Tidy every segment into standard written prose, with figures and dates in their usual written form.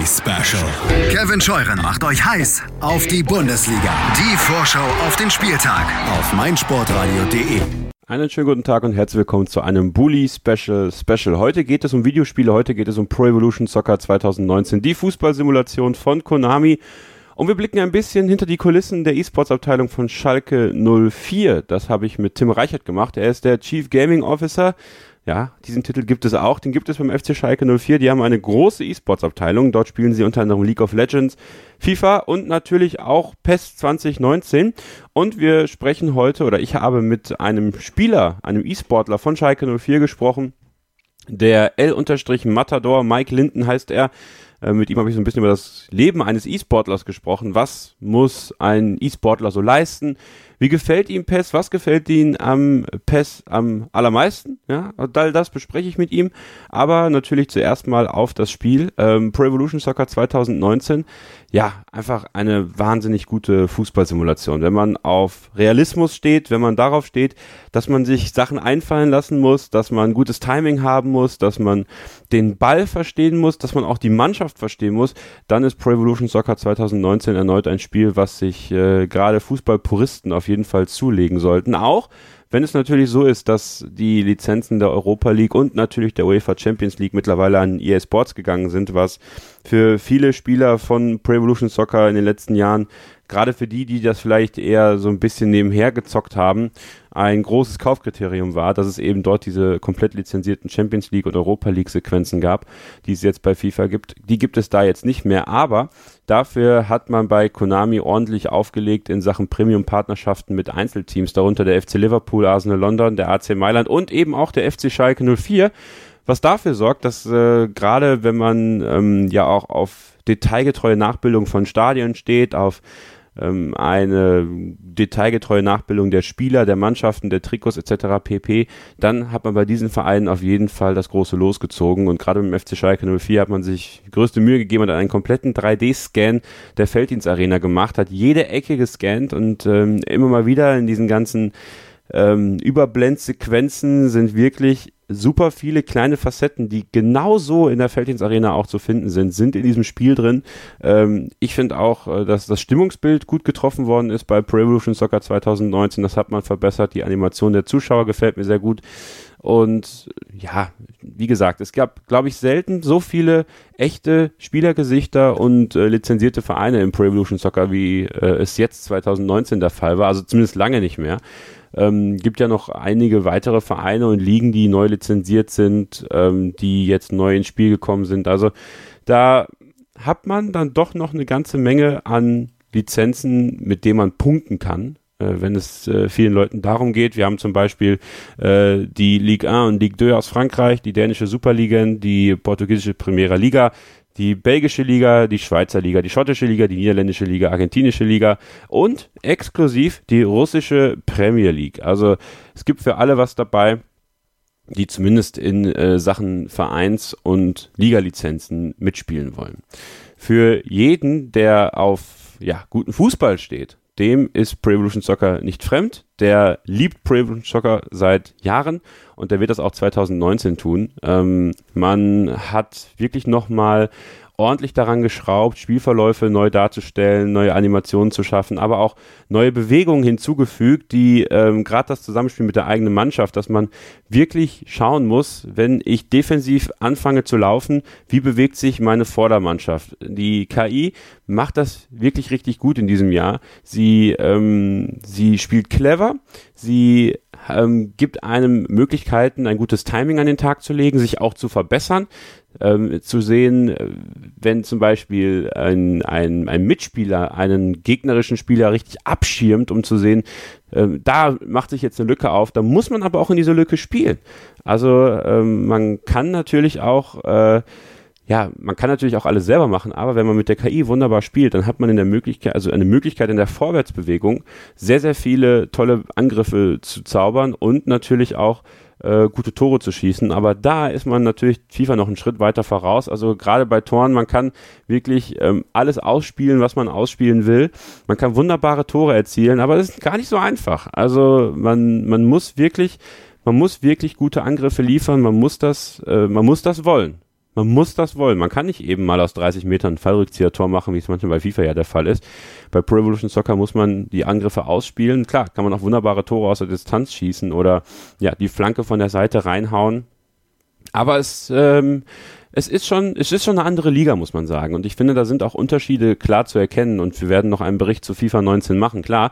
Bully Special. Kevin Scheuren macht euch heiß auf die Bundesliga. Die Vorschau auf den Spieltag auf meinsportradio.de. Einen schönen guten Tag und herzlich willkommen zu einem Bully Special. Heute geht es um Videospiele, heute geht es um Pro Evolution Soccer 2019, die Fußballsimulation von Konami. Und wir blicken ein bisschen hinter die Kulissen der E-Sports-Abteilung von Schalke 04. Das habe ich mit Tim Reichert gemacht. Er ist der Chief Gaming Officer. Ja, diesen Titel gibt es auch. Den gibt es beim FC Schalke 04. Die haben eine große E-Sports-Abteilung. Dort spielen sie unter anderem League of Legends, FIFA und natürlich auch PES 2019. Und wir sprechen heute, oder ich habe mit einem Spieler, einem E-Sportler von Schalke 04 gesprochen. Der L-Matador, Mike Linden heißt er. Mit ihm habe ich so ein bisschen über das Leben eines E-Sportlers gesprochen. Was muss ein E-Sportler so leisten? Wie gefällt ihm PES? Was gefällt ihm am PES am allermeisten? Ja, und all das bespreche ich mit ihm. Aber natürlich zuerst mal auf das Spiel. Pro Evolution Soccer 2019. Ja, einfach eine wahnsinnig gute Fußballsimulation. Wenn man auf Realismus steht, wenn man darauf steht, dass man sich Sachen einfallen lassen muss, dass man gutes Timing haben muss, dass man den Ball verstehen muss, dass man auch die Mannschaft verstehen muss, dann ist Pro Evolution Soccer 2019 erneut ein Spiel, was sich gerade Fußballpuristen auf jeden Fall zulegen sollten. Auch wenn es natürlich so ist, dass die Lizenzen der Europa League und natürlich der UEFA Champions League mittlerweile an EA Sports gegangen sind, was für viele Spieler von Pro Evolution Soccer in den letzten Jahren, gerade für die das vielleicht eher so ein bisschen nebenher gezockt haben, ein großes Kaufkriterium war, dass es eben dort diese komplett lizenzierten Champions League und Europa League Sequenzen gab, die es jetzt bei FIFA gibt. Die gibt es da jetzt nicht mehr, aber dafür hat man bei Konami ordentlich aufgelegt in Sachen Premium-Partnerschaften mit Einzelteams, darunter der FC Liverpool, Arsenal London, der AC Mailand und eben auch der FC Schalke 04, was dafür sorgt, dass gerade wenn man ja auch auf detailgetreue Nachbildung von Stadien steht, auf eine detailgetreue Nachbildung der Spieler, der Mannschaften, der Trikots etc. pp., dann hat man bei diesen Vereinen auf jeden Fall das große Los gezogen und gerade beim FC Schalke 04 hat man sich größte Mühe gegeben, hat einen kompletten 3D-Scan der Felddienstarena gemacht, hat jede Ecke gescannt und immer mal wieder in diesen ganzen Überblendsequenzen sind wirklich super viele kleine Facetten, die genauso in der Felddienstarena auch zu finden sind in diesem Spiel drin. Ich finde auch, dass das Stimmungsbild gut getroffen worden ist bei Pro Evolution Soccer 2019. Das hat man verbessert. Die Animation der Zuschauer gefällt mir sehr gut. Und ja, wie gesagt, es gab, glaube ich, selten so viele echte Spielergesichter und lizenzierte Vereine im Pro Evolution Soccer, wie es jetzt 2019 der Fall war. Also zumindest lange nicht mehr. Gibt ja noch einige weitere Vereine und Ligen, die neu lizenziert sind, die jetzt neu ins Spiel gekommen sind. Also da hat man dann doch noch eine ganze Menge an Lizenzen, mit denen man punkten kann, wenn es vielen Leuten darum geht. Wir haben zum Beispiel die Ligue 1 und Ligue 2 aus Frankreich, die dänische Superliga, die portugiesische Primera Liga, die belgische Liga, die Schweizer Liga, die schottische Liga, die niederländische Liga, argentinische Liga und exklusiv die russische Premier League. Also es gibt für alle was dabei, die zumindest in Sachen Vereins- und Ligalizenzen mitspielen wollen. Für jeden, der auf guten Fußball steht, dem ist Pro Evolution Soccer nicht fremd. Der liebt Pro Evolution Soccer seit Jahren und der wird das auch 2019 tun. Man hat wirklich nochmal ordentlich daran geschraubt, Spielverläufe neu darzustellen, neue Animationen zu schaffen, aber auch neue Bewegungen hinzugefügt, die gerade das Zusammenspiel mit der eigenen Mannschaft, dass man wirklich schauen muss, wenn ich defensiv anfange zu laufen, wie bewegt sich meine Vordermannschaft. Die KI macht das wirklich richtig gut in diesem Jahr. Sie spielt clever, sie gibt einem Möglichkeiten, ein gutes Timing an den Tag zu legen, sich auch zu verbessern, zu sehen, wenn zum Beispiel ein Mitspieler einen gegnerischen Spieler richtig abschirmt, um zu sehen, da macht sich jetzt eine Lücke auf, da muss man aber auch in diese Lücke spielen. Also man kann natürlich auch alles selber machen, aber wenn man mit der KI wunderbar spielt, dann hat man eine Möglichkeit in der Vorwärtsbewegung sehr, sehr viele tolle Angriffe zu zaubern und natürlich auch gute Tore zu schießen, aber da ist man natürlich FIFA noch einen Schritt weiter voraus, also gerade bei Toren, man kann wirklich alles ausspielen, was man ausspielen will, man kann wunderbare Tore erzielen, aber das ist gar nicht so einfach, also man muss wirklich gute Angriffe liefern, man muss das wollen. Man muss das wollen. Man kann nicht eben mal aus 30 Metern ein Fallrückzieher-Tor machen, wie es manchmal bei FIFA ja der Fall ist. Bei Pro Evolution Soccer muss man die Angriffe ausspielen. Klar, kann man auch wunderbare Tore aus der Distanz schießen oder ja, die Flanke von der Seite reinhauen. Aber es ist schon eine andere Liga, muss man sagen. Und ich finde, da sind auch Unterschiede klar zu erkennen. Und wir werden noch einen Bericht zu FIFA 19 machen, klar.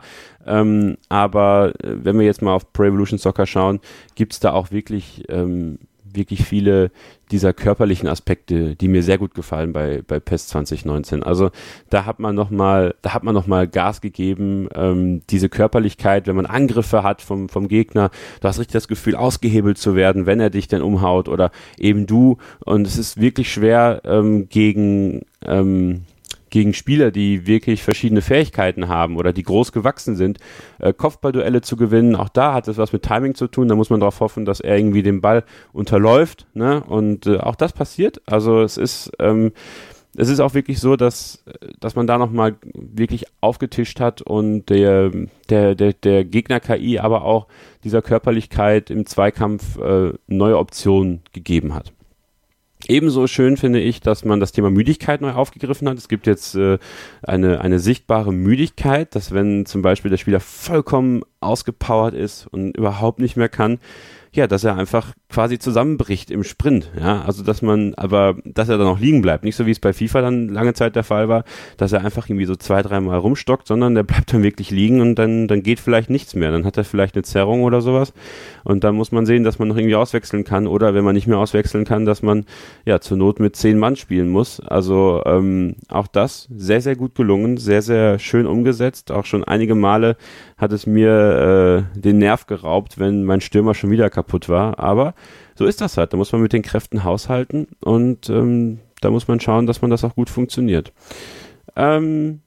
Aber wenn wir jetzt mal auf Pro Evolution Soccer schauen, gibt es da auch wirklich viele dieser körperlichen Aspekte, die mir sehr gut gefallen bei PES 2019. Also da hat man noch mal Gas gegeben, diese Körperlichkeit, wenn man Angriffe hat vom Gegner, du hast richtig das Gefühl, ausgehebelt zu werden, wenn er dich denn umhaut oder eben du. Und es ist wirklich schwer gegen Spieler, die wirklich verschiedene Fähigkeiten haben oder die groß gewachsen sind, Kopfballduelle zu gewinnen. Auch da hat es was mit Timing zu tun. Da muss man darauf hoffen, dass er irgendwie den Ball unterläuft. Ne? Und auch das passiert. Also es ist auch wirklich so, dass man da nochmal wirklich aufgetischt hat und der Gegner-KI aber auch dieser Körperlichkeit im Zweikampf neue Optionen gegeben hat. Ebenso schön finde ich, dass man das Thema Müdigkeit neu aufgegriffen hat. Es gibt jetzt eine sichtbare Müdigkeit, dass wenn zum Beispiel der Spieler vollkommen ausgepowert ist und überhaupt nicht mehr kann, ja, dass er einfach quasi zusammenbricht im Sprint, ja, also dass er dann auch liegen bleibt, nicht so wie es bei FIFA dann lange Zeit der Fall war, dass er einfach irgendwie so 2-3 Mal rumstockt, sondern der bleibt dann wirklich liegen und dann geht vielleicht nichts mehr, dann hat er vielleicht eine Zerrung oder sowas und dann muss man sehen, dass man noch irgendwie auswechseln kann oder wenn man nicht mehr auswechseln kann, dass man ja zur Not mit 10 Mann spielen muss, also auch das sehr, sehr gut gelungen, sehr, sehr schön umgesetzt, auch schon einige Male hat es mir den Nerv geraubt, wenn mein Stürmer schon wieder kaputt war, aber so ist das halt, da muss man mit den Kräften haushalten und da muss man schauen, dass man das auch gut funktioniert. Dann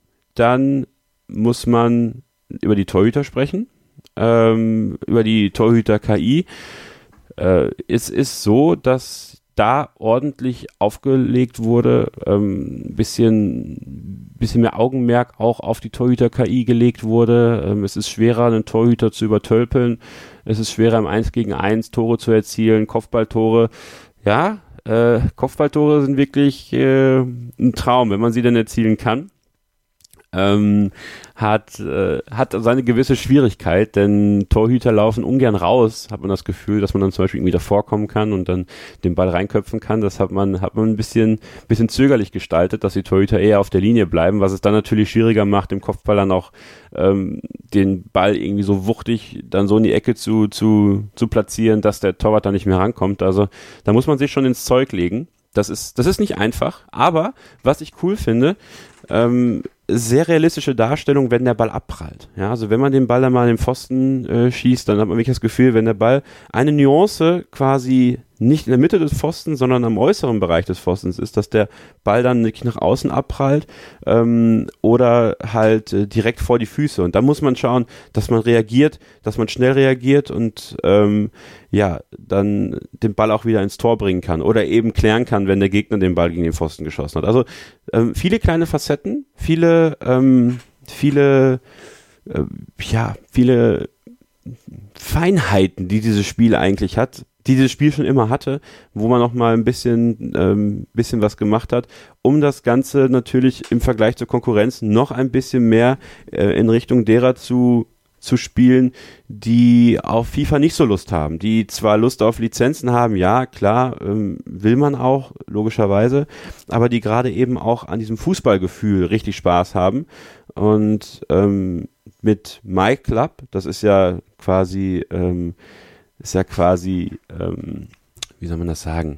muss man über die Torhüter sprechen, über die Torhüter-KI. Es ist so, dass da ordentlich aufgelegt wurde, bisschen mehr Augenmerk auch auf die Torhüter-KI gelegt wurde. Es ist schwerer, einen Torhüter zu übertölpeln. Es ist schwerer, im 1 gegen 1 Tore zu erzielen, Kopfballtore. Ja, Kopfballtore sind wirklich ein Traum, wenn man sie denn erzielen kann. Hat seine gewisse Schwierigkeit, denn Torhüter laufen ungern raus, hat man das Gefühl, dass man dann zum Beispiel irgendwie davor kommen kann und dann den Ball reinköpfen kann. Das hat man ein bisschen zögerlich gestaltet, dass die Torhüter eher auf der Linie bleiben, was es dann natürlich schwieriger macht, im Kopfball dann auch den Ball irgendwie so wuchtig dann so in die Ecke zu platzieren, dass der Torwart da nicht mehr rankommt. Also da muss man sich schon ins Zeug legen. Das ist nicht einfach, aber was ich cool finde, sehr realistische Darstellung, wenn der Ball abprallt. Ja, also wenn man den Ball dann mal in den Pfosten schießt, dann hat man wirklich das Gefühl, wenn der Ball eine Nuance quasi nicht in der Mitte des Pfostens, sondern am äußeren Bereich des Pfostens ist, dass der Ball dann wirklich nach außen abprallt oder halt direkt vor die Füße. Und da muss man schauen, dass man reagiert, dass man schnell reagiert und dann den Ball auch wieder ins Tor bringen kann oder eben klären kann, wenn der Gegner den Ball gegen den Pfosten geschossen hat. Also viele kleine Facetten, viele Feinheiten, die dieses Spiel eigentlich hat, die dieses Spiel schon immer hatte, wo man noch mal ein bisschen was gemacht hat, um das Ganze natürlich im Vergleich zur Konkurrenz noch ein bisschen mehr in Richtung derer zu spielen, die auf FIFA nicht so Lust haben, die zwar Lust auf Lizenzen haben, ja, klar, will man auch, logischerweise, aber die gerade eben auch an diesem Fußballgefühl richtig Spaß haben und mit My Club, das ist ja quasi, wie soll man das sagen,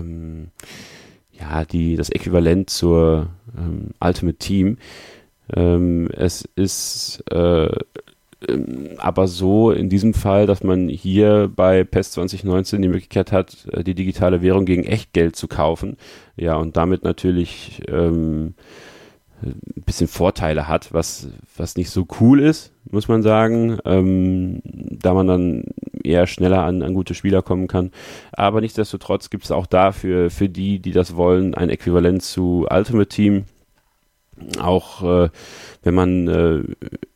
das Äquivalent zur Ultimate Team. Es ist aber so in diesem Fall, dass man hier bei PES 2019 die Möglichkeit hat, die digitale Währung gegen Echtgeld zu kaufen. Ja, und damit natürlich ein bisschen Vorteile hat, was nicht so cool ist, muss man sagen, da man dann eher schneller an gute Spieler kommen kann. Aber nichtsdestotrotz gibt es auch dafür, für die das wollen, ein Äquivalent zu Ultimate Team. Auch wenn man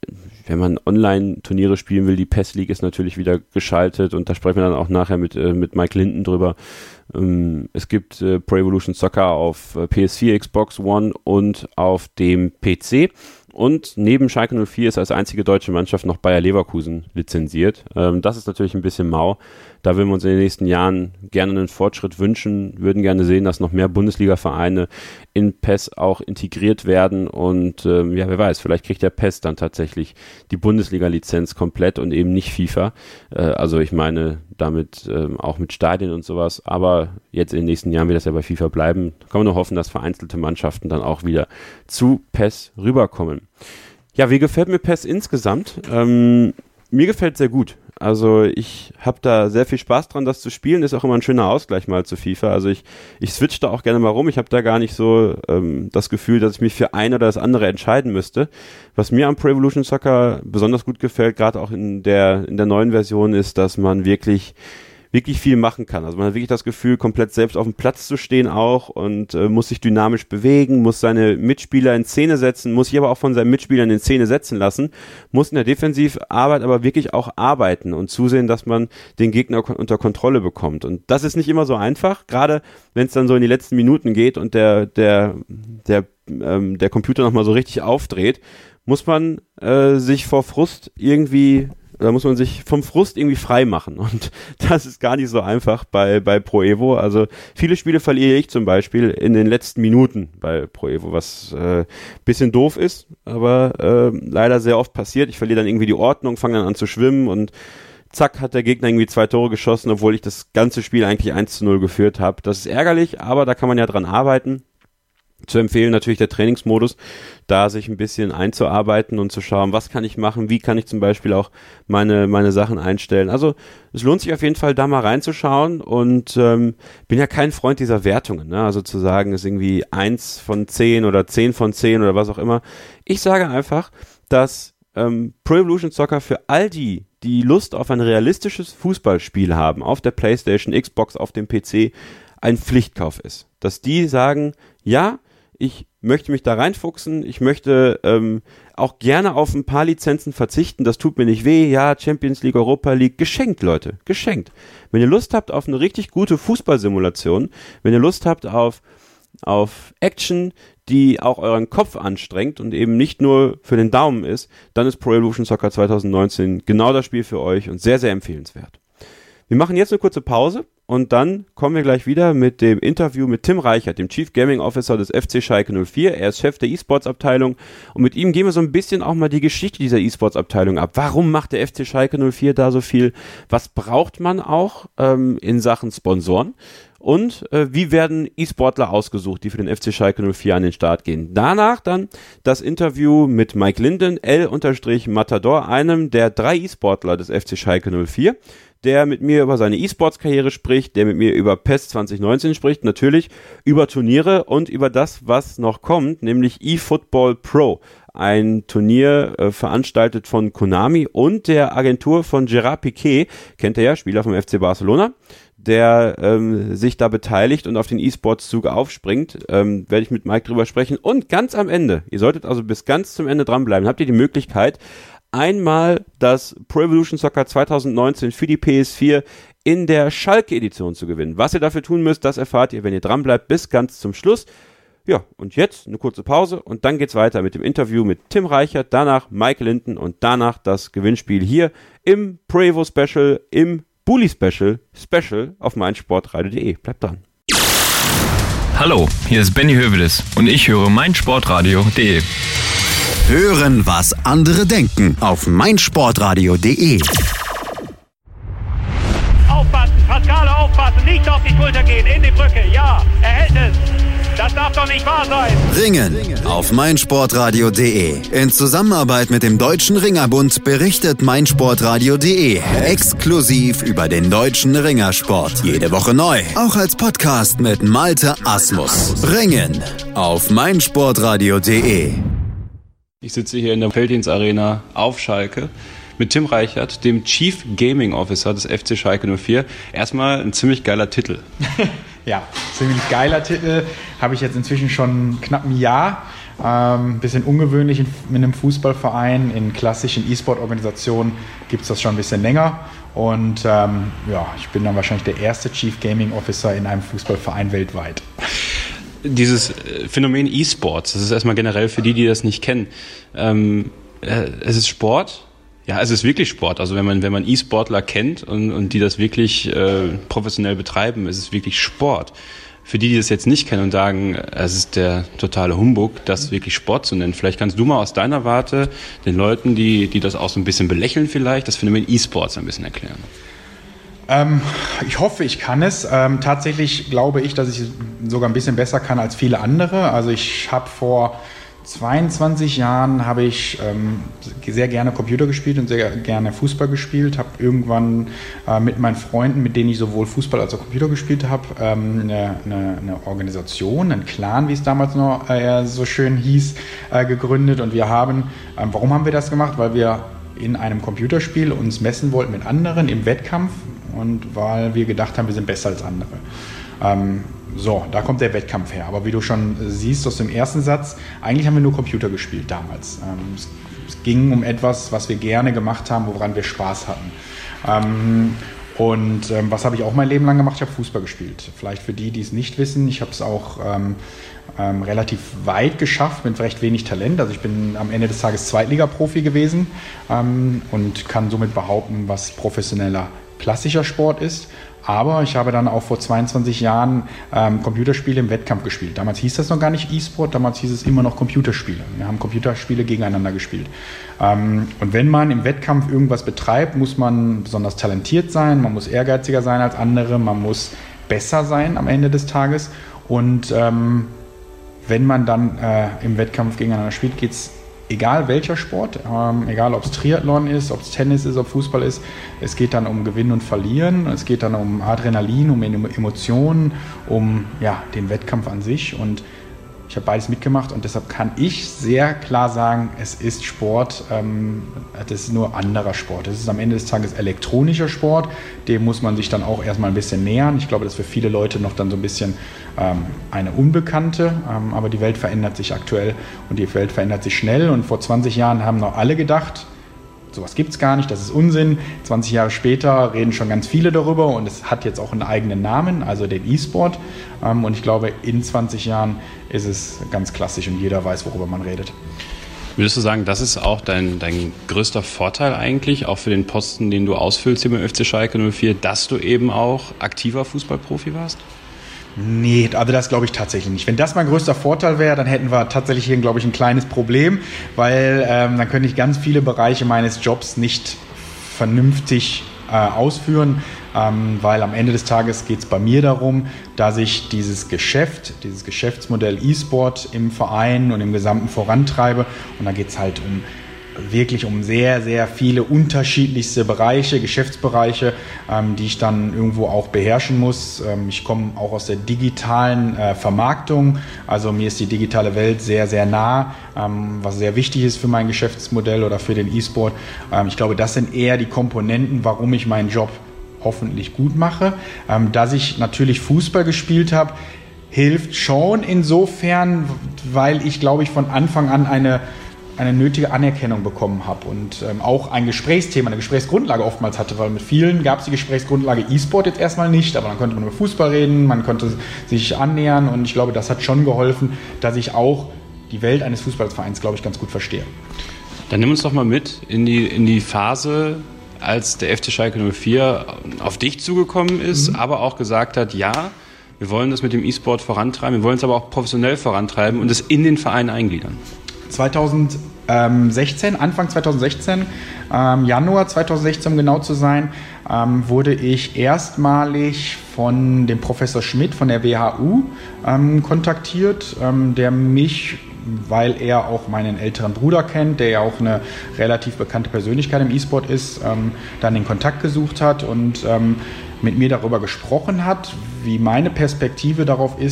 wenn man Online-Turniere spielen will, die PES League ist natürlich wieder geschaltet und da sprechen wir dann auch nachher mit Mike Linden drüber. Es gibt Pro Evolution Soccer auf PS4, Xbox One und auf dem PC. Und neben Schalke 04 ist als einzige deutsche Mannschaft noch Bayer Leverkusen lizenziert. Das ist natürlich ein bisschen mau. Da würden wir uns in den nächsten Jahren gerne einen Fortschritt wünschen, würden gerne sehen, dass noch mehr Bundesliga-Vereine in PES auch integriert werden. Und wer weiß, vielleicht kriegt der PES dann tatsächlich die Bundesliga-Lizenz komplett und eben nicht FIFA. Also ich meine damit auch mit Stadien und sowas. Aber jetzt in den nächsten Jahren wird das ja bei FIFA bleiben. Kann man nur hoffen, dass vereinzelte Mannschaften dann auch wieder zu PES rüberkommen. Ja, wie gefällt mir PES insgesamt? Mir gefällt sehr gut. Also ich habe da sehr viel Spaß dran, das zu spielen. Ist auch immer ein schöner Ausgleich mal zu FIFA. Also ich switch da auch gerne mal rum. Ich habe da gar nicht so das Gefühl, dass ich mich für ein oder das andere entscheiden müsste. Was mir am Pro Evolution Soccer besonders gut gefällt, gerade auch in der neuen Version, ist, dass man wirklich viel machen kann. Also man hat wirklich das Gefühl, komplett selbst auf dem Platz zu stehen auch und muss sich dynamisch bewegen, muss seine Mitspieler in Szene setzen, muss sich aber auch von seinen Mitspielern in Szene setzen lassen, muss in der Defensivarbeit aber wirklich auch arbeiten und zusehen, dass man den Gegner unter Kontrolle bekommt. Und das ist nicht immer so einfach, gerade wenn es dann so in die letzten Minuten geht und der Computer nochmal so richtig aufdreht, muss man sich vom Frust irgendwie frei machen und das ist gar nicht so einfach bei Pro Evo. Also viele Spiele verliere ich zum Beispiel in den letzten Minuten bei Pro Evo, was bisschen doof ist, aber leider sehr oft passiert. Ich verliere dann irgendwie die Ordnung, fange dann an zu schwimmen und zack, hat der Gegner irgendwie 2 Tore geschossen, obwohl ich das ganze Spiel eigentlich 1-0 geführt habe. Das ist ärgerlich, aber da kann man ja dran arbeiten. Zu empfehlen natürlich der Trainingsmodus, da sich ein bisschen einzuarbeiten und zu schauen, was kann ich machen, wie kann ich zum Beispiel auch meine Sachen einstellen. Also es lohnt sich auf jeden Fall, da mal reinzuschauen und bin ja kein Freund dieser Wertungen, ne? Also zu sagen, ist irgendwie 1 von 10 oder 10 von 10 oder was auch immer. Ich sage einfach, dass Pro Evolution Soccer für all die Lust auf ein realistisches Fußballspiel haben, auf der PlayStation, Xbox, auf dem PC, ein Pflichtkauf ist. Dass die sagen, ja, ich möchte mich da reinfuchsen, ich möchte auch gerne auf ein paar Lizenzen verzichten, das tut mir nicht weh, ja, Champions League, Europa League, geschenkt, Leute, geschenkt. Wenn ihr Lust habt auf eine richtig gute Fußballsimulation, wenn ihr Lust habt auf Action, die auch euren Kopf anstrengt und eben nicht nur für den Daumen ist, dann ist Pro Evolution Soccer 2019 genau das Spiel für euch und sehr, sehr empfehlenswert. Wir machen jetzt eine kurze Pause und dann kommen wir gleich wieder mit dem Interview mit Tim Reichert, dem Chief Gaming Officer des FC Schalke 04. Er ist Chef der E-Sports-Abteilung und mit ihm gehen wir so ein bisschen auch mal die Geschichte dieser E-Sports-Abteilung ab. Warum macht der FC Schalke 04 da so viel? Was braucht man auch in Sachen Sponsoren? Und wie werden E-Sportler ausgesucht, die für den FC Schalke 04 an den Start gehen? Danach dann das Interview mit Mike Linden, L_Matador, einem der 3 E-Sportler des FC Schalke 04, der mit mir über seine E-Sports-Karriere spricht, der mit mir über PES 2019 spricht, natürlich über Turniere und über das, was noch kommt, nämlich eFootball Pro. Ein Turnier veranstaltet von Konami und der Agentur von Gerard Piqué, kennt ihr ja, Spieler vom FC Barcelona, der sich da beteiligt und auf den E-Sports-Zug aufspringt, werde ich mit Mike drüber sprechen. Und ganz am Ende, ihr solltet also bis ganz zum Ende dranbleiben, habt ihr die Möglichkeit, einmal das Pro Evolution Soccer 2019 für die PS4 in der Schalke-Edition zu gewinnen. Was ihr dafür tun müsst, das erfahrt ihr, wenn ihr dranbleibt, bis ganz zum Schluss. Ja, und jetzt eine kurze Pause und dann geht's weiter mit dem Interview mit Tim Reichert, danach Mike Linden und danach das Gewinnspiel hier im Pro Evo Special, im Bully Special auf meinsportradio.de. Bleibt dran. Hallo, hier ist Benny Hövedes und ich höre meinsportradio.de. Hören, was andere denken auf meinsportradio.de. Aufpassen, Pascale, aufpassen, nicht auf die Schulter gehen, in die Brücke, ja, er hält es. Das darf doch nicht wahr sein. Ringen auf meinsportradio.de. In Zusammenarbeit mit dem Deutschen Ringerbund berichtet meinsportradio.de exklusiv über den deutschen Ringersport. Jede Woche neu, auch als Podcast mit Malte Asmus. Ringen auf meinsportradio.de. Ich sitze hier in der Felddienst Arena auf Schalke mit Tim Reichert, dem Chief Gaming Officer des FC Schalke 04. Erstmal ein ziemlich geiler Titel. Ja, ziemlich geiler Titel. Habe ich jetzt inzwischen schon knapp ein Jahr. Ein bisschen ungewöhnlich mit einem Fußballverein. In klassischen E-Sport-Organisationen gibt es das schon ein bisschen länger. Und ich bin dann wahrscheinlich der erste Chief Gaming Officer in einem Fußballverein weltweit. Dieses Phänomen E-Sports, das ist erstmal generell für die das nicht kennen. Es ist Sport. Ja, es ist wirklich Sport. Also wenn man E-Sportler kennt und die das wirklich professionell betreiben, ist es wirklich Sport. Für die das jetzt nicht kennen und sagen, es ist der totale Humbug, das wirklich Sport zu nennen. Vielleicht kannst du mal aus deiner Warte den Leuten, die das auch so ein bisschen belächeln vielleicht, das Phänomen E-Sports ein bisschen erklären. Ich hoffe, ich kann es. Tatsächlich glaube ich, dass ich es sogar ein bisschen besser kann als viele andere. Also ich habe vor 22 Jahren sehr gerne Computer gespielt und sehr gerne Fußball gespielt. Habe irgendwann mit meinen Freunden, mit denen ich sowohl Fußball als auch Computer gespielt habe, eine Organisation, einen Clan, wie es damals noch so schön hieß, gegründet. Und warum haben wir das gemacht? Weil wir in einem Computerspiel uns messen wollten mit anderen im Wettkampf und weil wir gedacht haben, wir sind besser als andere. Da kommt der Wettkampf her. Aber wie du schon siehst aus dem ersten Satz, eigentlich haben wir nur Computer gespielt damals. Es ging um etwas, was wir gerne gemacht haben, woran wir Spaß hatten. Was habe ich auch mein Leben lang gemacht? Ich habe Fußball gespielt. Vielleicht für die es nicht wissen, ich habe es auch relativ weit geschafft mit recht wenig Talent. Also ich bin am Ende des Tages Zweitliga-Profi gewesen und kann somit behaupten, was professioneller klassischer Sport ist. Aber ich habe dann auch vor 22 Jahren Computerspiele im Wettkampf gespielt. Damals hieß das noch gar nicht E-Sport, damals hieß es immer noch Computerspiele. Wir haben Computerspiele gegeneinander gespielt. Und wenn man im Wettkampf irgendwas betreibt, muss man besonders talentiert sein, man muss ehrgeiziger sein als andere, man muss besser sein am Ende des Tages. Und wenn man dann im Wettkampf gegeneinander spielt, geht es egal welcher Sport, egal ob es Triathlon ist, ob es Tennis ist, ob Fußball ist, es geht dann um Gewinnen und Verlieren, es geht dann um Adrenalin, um Emotionen, um den Wettkampf an sich und ich habe beides mitgemacht und deshalb kann ich sehr klar sagen, es ist Sport, das ist nur anderer Sport. Es ist am Ende des Tages elektronischer Sport, dem muss man sich dann auch erstmal ein bisschen nähern. Ich glaube, das ist für viele Leute noch dann so ein bisschen eine Unbekannte, aber die Welt verändert sich aktuell und die Welt verändert sich schnell und vor 20 Jahren haben noch alle gedacht, sowas gibt es gar nicht, das ist Unsinn. 20 Jahre später reden schon ganz viele darüber und es hat jetzt auch einen eigenen Namen, also den E-Sport. Und ich glaube, in 20 Jahren ist es ganz klassisch und jeder weiß, worüber man redet. Würdest du sagen, das ist auch dein größter Vorteil eigentlich, auch für den Posten, den du ausfüllst hier beim FC Schalke 04, dass du eben auch aktiver Fußballprofi warst? Nee, also das glaube ich tatsächlich nicht. Wenn das mein größter Vorteil wäre, dann hätten wir tatsächlich hier, glaube ich, ein kleines Problem, weil dann könnte ich ganz viele Bereiche meines Jobs nicht vernünftig ausführen, weil am Ende des Tages geht es bei mir darum, dass ich dieses Geschäftsmodell E-Sport im Verein und im Gesamten vorantreibe und da geht es halt wirklich um sehr, sehr viele unterschiedlichste Bereiche, Geschäftsbereiche, die ich dann irgendwo auch beherrschen muss. Ich komme auch aus der digitalen Vermarktung, also mir ist die digitale Welt sehr, sehr nah, was sehr wichtig ist für mein Geschäftsmodell oder für den E-Sport. Ich glaube, das sind eher die Komponenten, warum ich meinen Job hoffentlich gut mache. Dass ich natürlich Fußball gespielt habe, hilft schon insofern, weil ich, glaube ich, von Anfang an eine nötige Anerkennung bekommen habe und auch ein Gesprächsthema, eine Gesprächsgrundlage oftmals hatte, weil mit vielen gab es die Gesprächsgrundlage E-Sport jetzt erstmal nicht, aber dann konnte man über Fußball reden, man konnte sich annähern und ich glaube, das hat schon geholfen, dass ich auch die Welt eines Fußballvereins, glaube ich, ganz gut verstehe. Dann nimm uns doch mal mit in die Phase, als der FC Schalke 04 auf dich zugekommen ist, aber auch gesagt hat, ja, wir wollen das mit dem E-Sport vorantreiben, wir wollen es aber auch professionell vorantreiben und es in den Verein eingliedern. 2016, Anfang 2016, Januar 2016, um genau zu sein, wurde ich erstmalig von dem Professor Schmidt von der WHU kontaktiert, der mich, weil er auch meinen älteren Bruder kennt, der ja auch eine relativ bekannte Persönlichkeit im E-Sport ist, dann den Kontakt gesucht hat und mit mir darüber gesprochen hat, wie meine Perspektive darauf ist,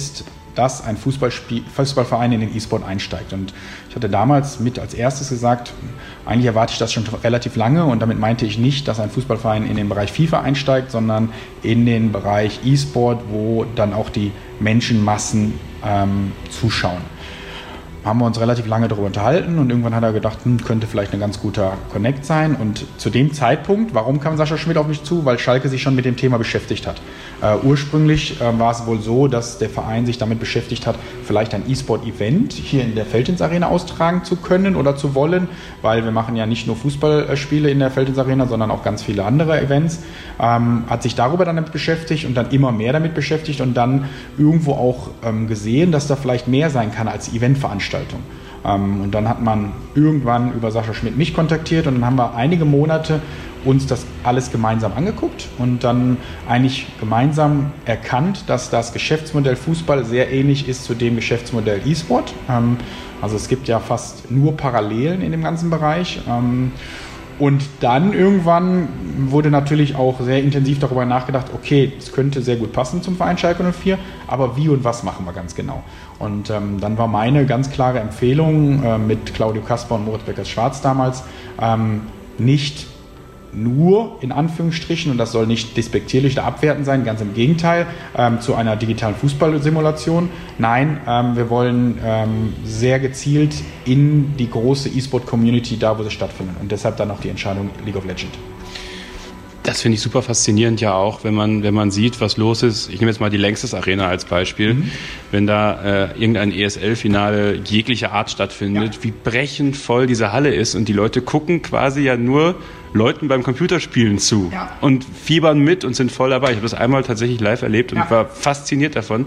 dass ein Fußballverein in den E-Sport einsteigt. Und ich hatte damals mit als erstes gesagt, eigentlich erwarte ich das schon relativ lange, und damit meinte ich nicht, dass ein Fußballverein in den Bereich FIFA einsteigt, sondern in den Bereich E-Sport, wo dann auch die Menschenmassen zuschauen. Haben wir uns relativ lange darüber unterhalten, und irgendwann hat er gedacht, könnte vielleicht ein ganz guter Connect sein. Und zu dem Zeitpunkt, warum kam Sascha Schmidt auf mich zu? Weil Schalke sich schon mit dem Thema beschäftigt hat. Ursprünglich war es wohl so, dass der Verein sich damit beschäftigt hat, vielleicht ein E-Sport-Event hier in der Veltins Arena austragen zu können oder zu wollen, weil wir machen ja nicht nur Fußballspiele in der Veltins Arena, sondern auch ganz viele andere Events. Hat sich darüber dann damit beschäftigt und dann immer mehr damit beschäftigt und dann irgendwo auch gesehen, dass da vielleicht mehr sein kann als Eventveranstaltung. Und dann hat man irgendwann über Sascha Schmidt mich kontaktiert, und dann haben wir einige Monate uns das alles gemeinsam angeguckt und dann eigentlich gemeinsam erkannt, dass das Geschäftsmodell Fußball sehr ähnlich ist zu dem Geschäftsmodell E-Sport. Also es gibt ja fast nur Parallelen in dem ganzen Bereich. Und dann irgendwann wurde natürlich auch sehr intensiv darüber nachgedacht, okay, es könnte sehr gut passen zum Verein Schalke 04, aber wie und was machen wir ganz genau? Und dann war meine ganz klare Empfehlung mit Claudio Kasper und Moritz Beckers-Schwarz damals, nicht nur in Anführungsstrichen, und das soll nicht despektierlich oder abwertend sein, ganz im Gegenteil, zu einer digitalen Fußballsimulation. Nein, wir wollen sehr gezielt in die große E-Sport-Community, da wo sie stattfindet, und deshalb dann auch die Entscheidung League of Legends. Das finde ich super faszinierend ja auch, wenn man sieht, was los ist. Ich nehme jetzt mal die Längstes Arena als Beispiel. Wenn da irgendein ESL-Finale jeglicher Art stattfindet, wie brechend voll diese Halle ist, und die Leute gucken quasi ja nur Leuten beim Computerspielen zu und fiebern mit und sind voll dabei. Ich habe das einmal tatsächlich live erlebt und war fasziniert davon.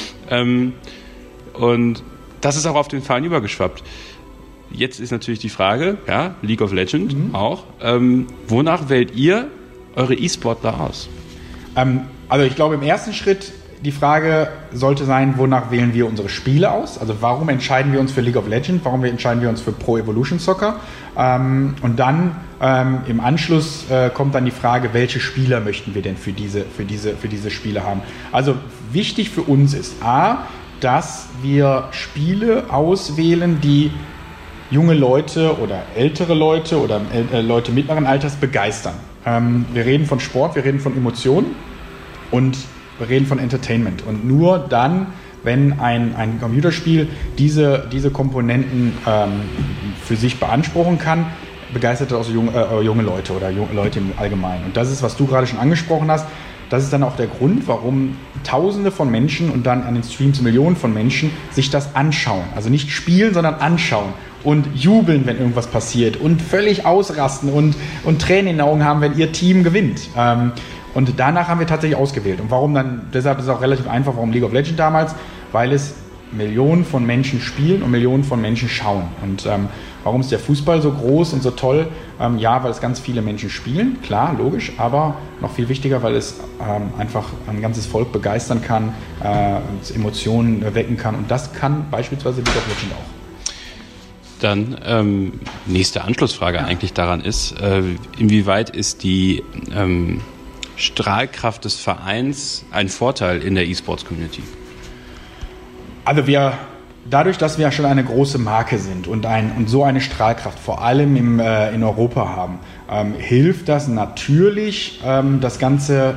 Und das ist auch auf den Verein übergeschwappt. Jetzt ist natürlich die Frage, League of Legends auch, wonach wählt ihr eure E-Sportler aus? Also ich glaube, im ersten Schritt die Frage sollte sein, wonach wählen wir unsere Spiele aus? Also warum entscheiden wir uns für League of Legends? Warum entscheiden wir uns für Pro Evolution Soccer? Und dann im Anschluss kommt dann die Frage, welche Spieler möchten wir denn für diese Spiele haben? Also wichtig für uns ist dass wir Spiele auswählen, die junge Leute oder ältere Leute oder Leute mittleren Alters begeistern. Wir reden von Sport, wir reden von Emotionen und wir reden von Entertainment. Und nur dann, wenn ein Computerspiel diese Komponenten für sich beanspruchen kann, begeistert es auch junge Leute oder Leute im Allgemeinen. Und das ist, was du gerade schon angesprochen hast. Das ist dann auch der Grund, warum Tausende von Menschen und dann an den Streams Millionen von Menschen sich das anschauen. Also nicht spielen, sondern anschauen. Und jubeln, wenn irgendwas passiert, und völlig ausrasten und Tränen in den Augen haben, wenn ihr Team gewinnt. Und danach haben wir tatsächlich ausgewählt. Und warum dann, deshalb ist es auch relativ einfach, warum League of Legends damals, weil es Millionen von Menschen spielen und Millionen von Menschen schauen. Und warum ist der Fußball so groß und so toll? Weil es ganz viele Menschen spielen, klar, logisch, aber noch viel wichtiger, weil es einfach ein ganzes Volk begeistern kann, Emotionen wecken kann, und das kann beispielsweise League of Legends auch. Dann nächste Anschlussfrage eigentlich daran ist, inwieweit ist die Strahlkraft des Vereins ein Vorteil in der E-Sports-Community? Also dadurch, dass wir schon eine große Marke sind und so eine Strahlkraft vor allem in Europa haben, hilft das natürlich, das ganze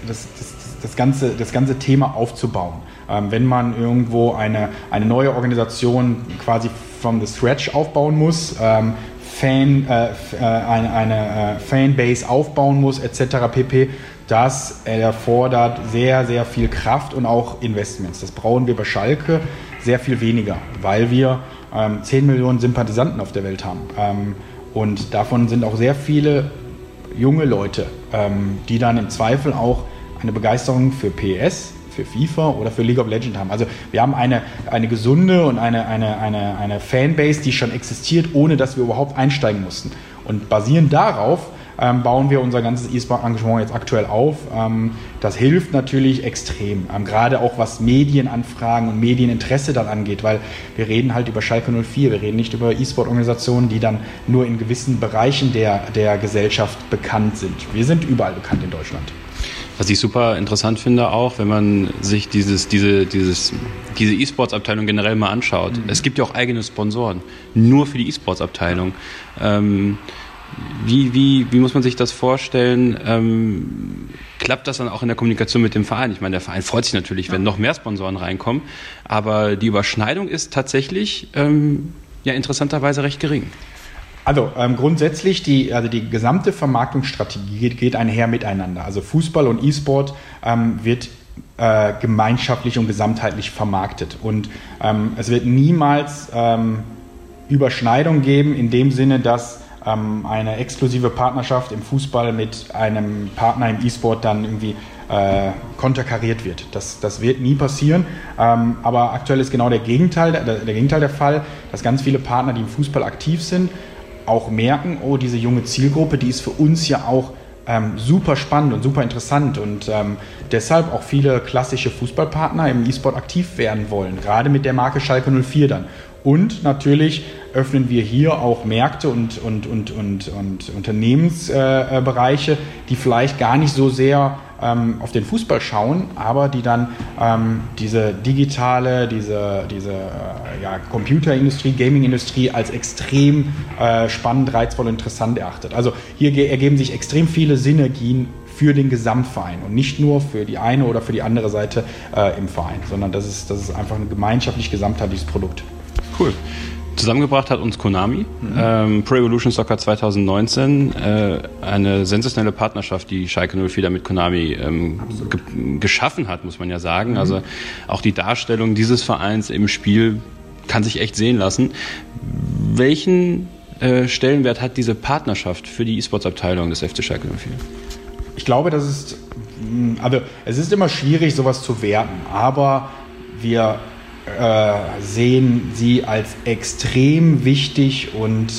Thema aufzubauen. Wenn man irgendwo eine neue Organisation quasi from the scratch aufbauen muss, eine Fanbase aufbauen muss, etc. pp., das erfordert sehr, sehr viel Kraft und auch Investments. Das brauchen wir bei Schalke sehr viel weniger, weil wir 10 Millionen Sympathisanten auf der Welt haben. Und davon sind auch sehr viele junge Leute, die dann im Zweifel auch eine Begeisterung für PES, für FIFA oder für League of Legends haben. Also wir haben eine gesunde und eine Fanbase, die schon existiert, ohne dass wir überhaupt einsteigen mussten. Und basierend darauf bauen wir unser ganzes E-Sport-Engagement jetzt aktuell auf. Das hilft natürlich extrem, gerade auch was Medienanfragen und Medieninteresse dann angeht, weil wir reden halt über Schalke 04, wir reden nicht über E-Sport-Organisationen, die dann nur in gewissen Bereichen der Gesellschaft bekannt sind. Wir sind überall bekannt in Deutschland. Was ich super interessant finde auch, wenn man sich diese E-Sports-Abteilung generell mal anschaut. Es gibt ja auch eigene Sponsoren, nur für die E-Sports-Abteilung. Wie muss man sich das vorstellen? Klappt das dann auch in der Kommunikation mit dem Verein? Ich meine, der Verein freut sich natürlich, wenn noch mehr Sponsoren reinkommen, aber die Überschneidung ist tatsächlich interessanterweise recht gering. Also grundsätzlich, die gesamte Vermarktungsstrategie geht einher miteinander. Also Fußball und E-Sport wird gemeinschaftlich und gesamtheitlich vermarktet. Und es wird niemals Überschneidung geben in dem Sinne, dass eine exklusive Partnerschaft im Fußball mit einem Partner im E-Sport dann irgendwie konterkariert wird. Das wird nie passieren, aber aktuell ist genau der Gegenteil der Fall, dass ganz viele Partner, die im Fußball aktiv sind, auch merken, oh, diese junge Zielgruppe, die ist für uns ja auch super spannend und super interessant und deshalb auch viele klassische Fußballpartner im E-Sport aktiv werden wollen, gerade mit der Marke Schalke 04 dann. Und natürlich öffnen wir hier auch Märkte und Unternehmensbereiche, die vielleicht gar nicht so sehr auf den Fußball schauen, aber die dann diese digitale, diese Computerindustrie, Gaming-Industrie als extrem spannend, reizvoll und interessant erachtet. Also hier ergeben sich extrem viele Synergien für den Gesamtverein und nicht nur für die eine oder für die andere Seite im Verein, sondern das ist einfach ein gemeinschaftlich gesamtheitliches Produkt. Cool. Zusammengebracht hat uns Konami. Pro Evolution Soccer 2019, eine sensationelle Partnerschaft, die Schalke 04 mit Konami geschaffen hat, muss man ja sagen. Also auch die Darstellung dieses Vereins im Spiel kann sich echt sehen lassen. Welchen Stellenwert hat diese Partnerschaft für die E-Sports-Abteilung des FC Schalke 04? Ich glaube, es ist immer schwierig, sowas zu werten, aber wir sehen sie als extrem wichtig und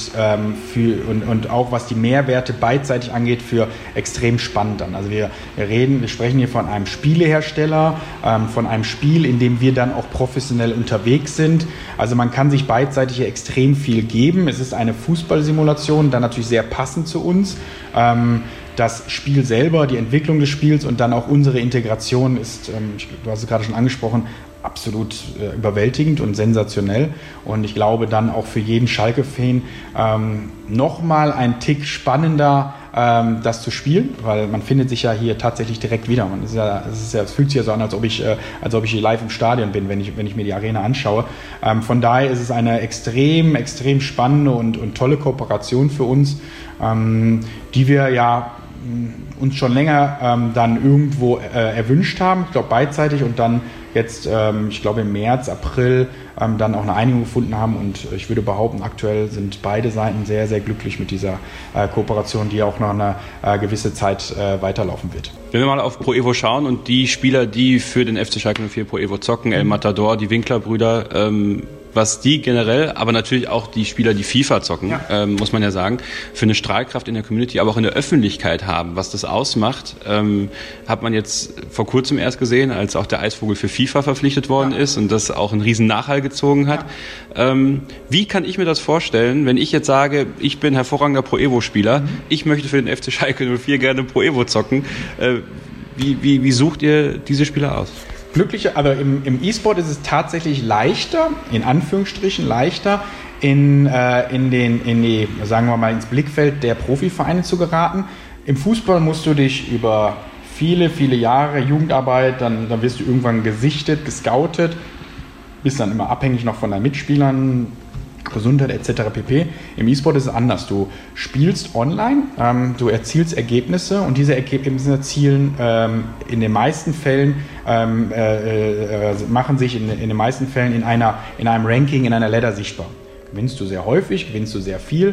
auch was die Mehrwerte beidseitig angeht, für extrem spannend an. Also wir sprechen hier von einem Spielehersteller, von einem Spiel, in dem wir dann auch professionell unterwegs sind. Also man kann sich beidseitig hier extrem viel geben. Es ist eine Fußballsimulation, dann natürlich sehr passend zu uns. Das Spiel selber, die Entwicklung des Spiels und dann auch unsere Integration ist, du hast es gerade schon angesprochen, absolut überwältigend und sensationell. Und ich glaube dann auch für jeden Schalke-Fan nochmal ein Tick spannender, das zu spielen, weil man findet sich ja hier tatsächlich direkt wieder. Es fühlt sich ja so an, als ob ich live im Stadion bin, wenn ich mir die Arena anschaue. Von daher ist es eine extrem, extrem spannende und tolle Kooperation für uns, die wir ja uns schon länger dann irgendwo erwünscht haben, ich glaube beidseitig, und dann jetzt, ich glaube im März, April dann auch eine Einigung gefunden haben, und ich würde behaupten, aktuell sind beide Seiten sehr, sehr glücklich mit dieser Kooperation, die auch noch eine gewisse Zeit weiterlaufen wird. Wenn wir mal auf Pro Evo schauen und die Spieler, die für den FC Schalke 04 Pro Evo zocken, El Matador, die Winkler-Brüder, was die generell, aber natürlich auch die Spieler, die FIFA zocken, muss man ja sagen, für eine Strahlkraft in der Community, aber auch in der Öffentlichkeit haben, was das ausmacht, hat man jetzt vor kurzem erst gesehen, als auch der Eisvogel für FIFA verpflichtet worden ist und das auch einen riesen Nachhall gezogen hat. Wie kann ich mir das vorstellen, wenn ich jetzt sage, ich bin hervorragender Pro Evo-Spieler, ich möchte für den FC Schalke 04 gerne Pro Evo zocken, wie sucht ihr diese Spieler aus? Aber im E-Sport ist es tatsächlich leichter, in Anführungsstrichen leichter, sagen wir mal, ins Blickfeld der Profivereine zu geraten. Im Fußball musst du dich über viele, viele Jahre Jugendarbeit, dann wirst du irgendwann gesichtet, gescoutet, bist dann immer abhängig noch von deinen Mitspielern, Gesundheit etc. pp. Im E-Sport ist es anders. Du spielst online, du erzielst Ergebnisse, und diese Ergebnisse erzielen in den meisten Fällen machen sich in den meisten Fällen in einem Ranking, in einer Ladder sichtbar. Gewinnst du sehr häufig, gewinnst du sehr viel,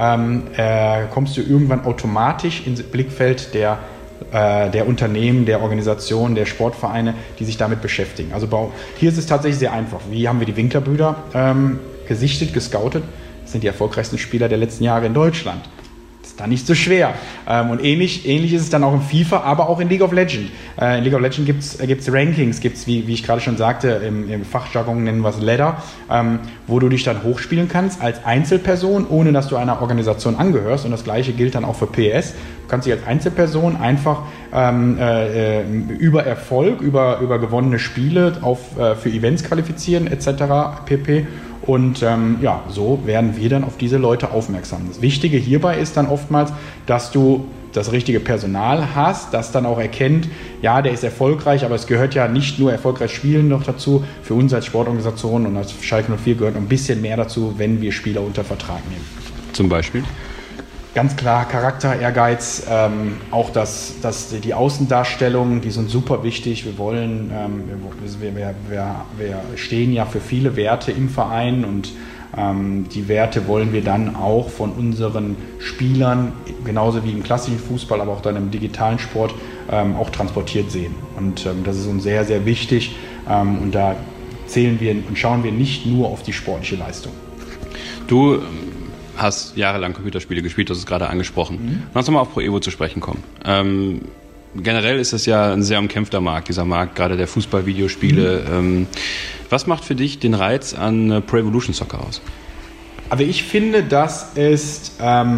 kommst du irgendwann automatisch ins Blickfeld der Unternehmen, der Organisationen, der Sportvereine, die sich damit beschäftigen. Also hier ist es tatsächlich sehr einfach. Wie haben wir die Winkler-Brüder gesichtet, gescoutet? Das sind die erfolgreichsten Spieler der letzten Jahre in Deutschland. Das dann nicht so schwer. Und ähnlich ist es dann auch in FIFA, aber auch in League of Legends. In League of Legends gibt's Rankings, wie ich gerade schon sagte, im Fachjargon nennen wir es Ladder, wo du dich dann hochspielen kannst als Einzelperson, ohne dass du einer Organisation angehörst. Und das Gleiche gilt dann auch für PES. Du kannst dich als Einzelperson einfach über Erfolg, über gewonnene Spiele für Events qualifizieren etc. pp. Und so werden wir dann auf diese Leute aufmerksam. Das Wichtige hierbei ist dann oftmals, dass du das richtige Personal hast, das dann auch erkennt, ja, der ist erfolgreich, aber es gehört ja nicht nur erfolgreich spielen noch dazu. Für uns als Sportorganisation und als Schalke 04 gehört noch ein bisschen mehr dazu, wenn wir Spieler unter Vertrag nehmen. Zum Beispiel? Ganz klar, Charakter, Ehrgeiz, auch die Außendarstellung, die sind super wichtig. Wir wollen, wir stehen ja für viele Werte im Verein und die Werte wollen wir dann auch von unseren Spielern, genauso wie im klassischen Fußball, aber auch dann im digitalen Sport, auch transportiert sehen. Und das ist uns sehr, sehr wichtig. Und da zählen wir und schauen wir nicht nur auf die sportliche Leistung. Du hast jahrelang Computerspiele gespielt, du hast es gerade angesprochen. Lass uns mal auf Pro Evo zu sprechen kommen. Generell ist es ja ein sehr umkämpfter Markt, dieser Markt, gerade der Fußball-Videospiele. Was macht für dich den Reiz an Pro Evolution Soccer aus? Also ich finde, das ist,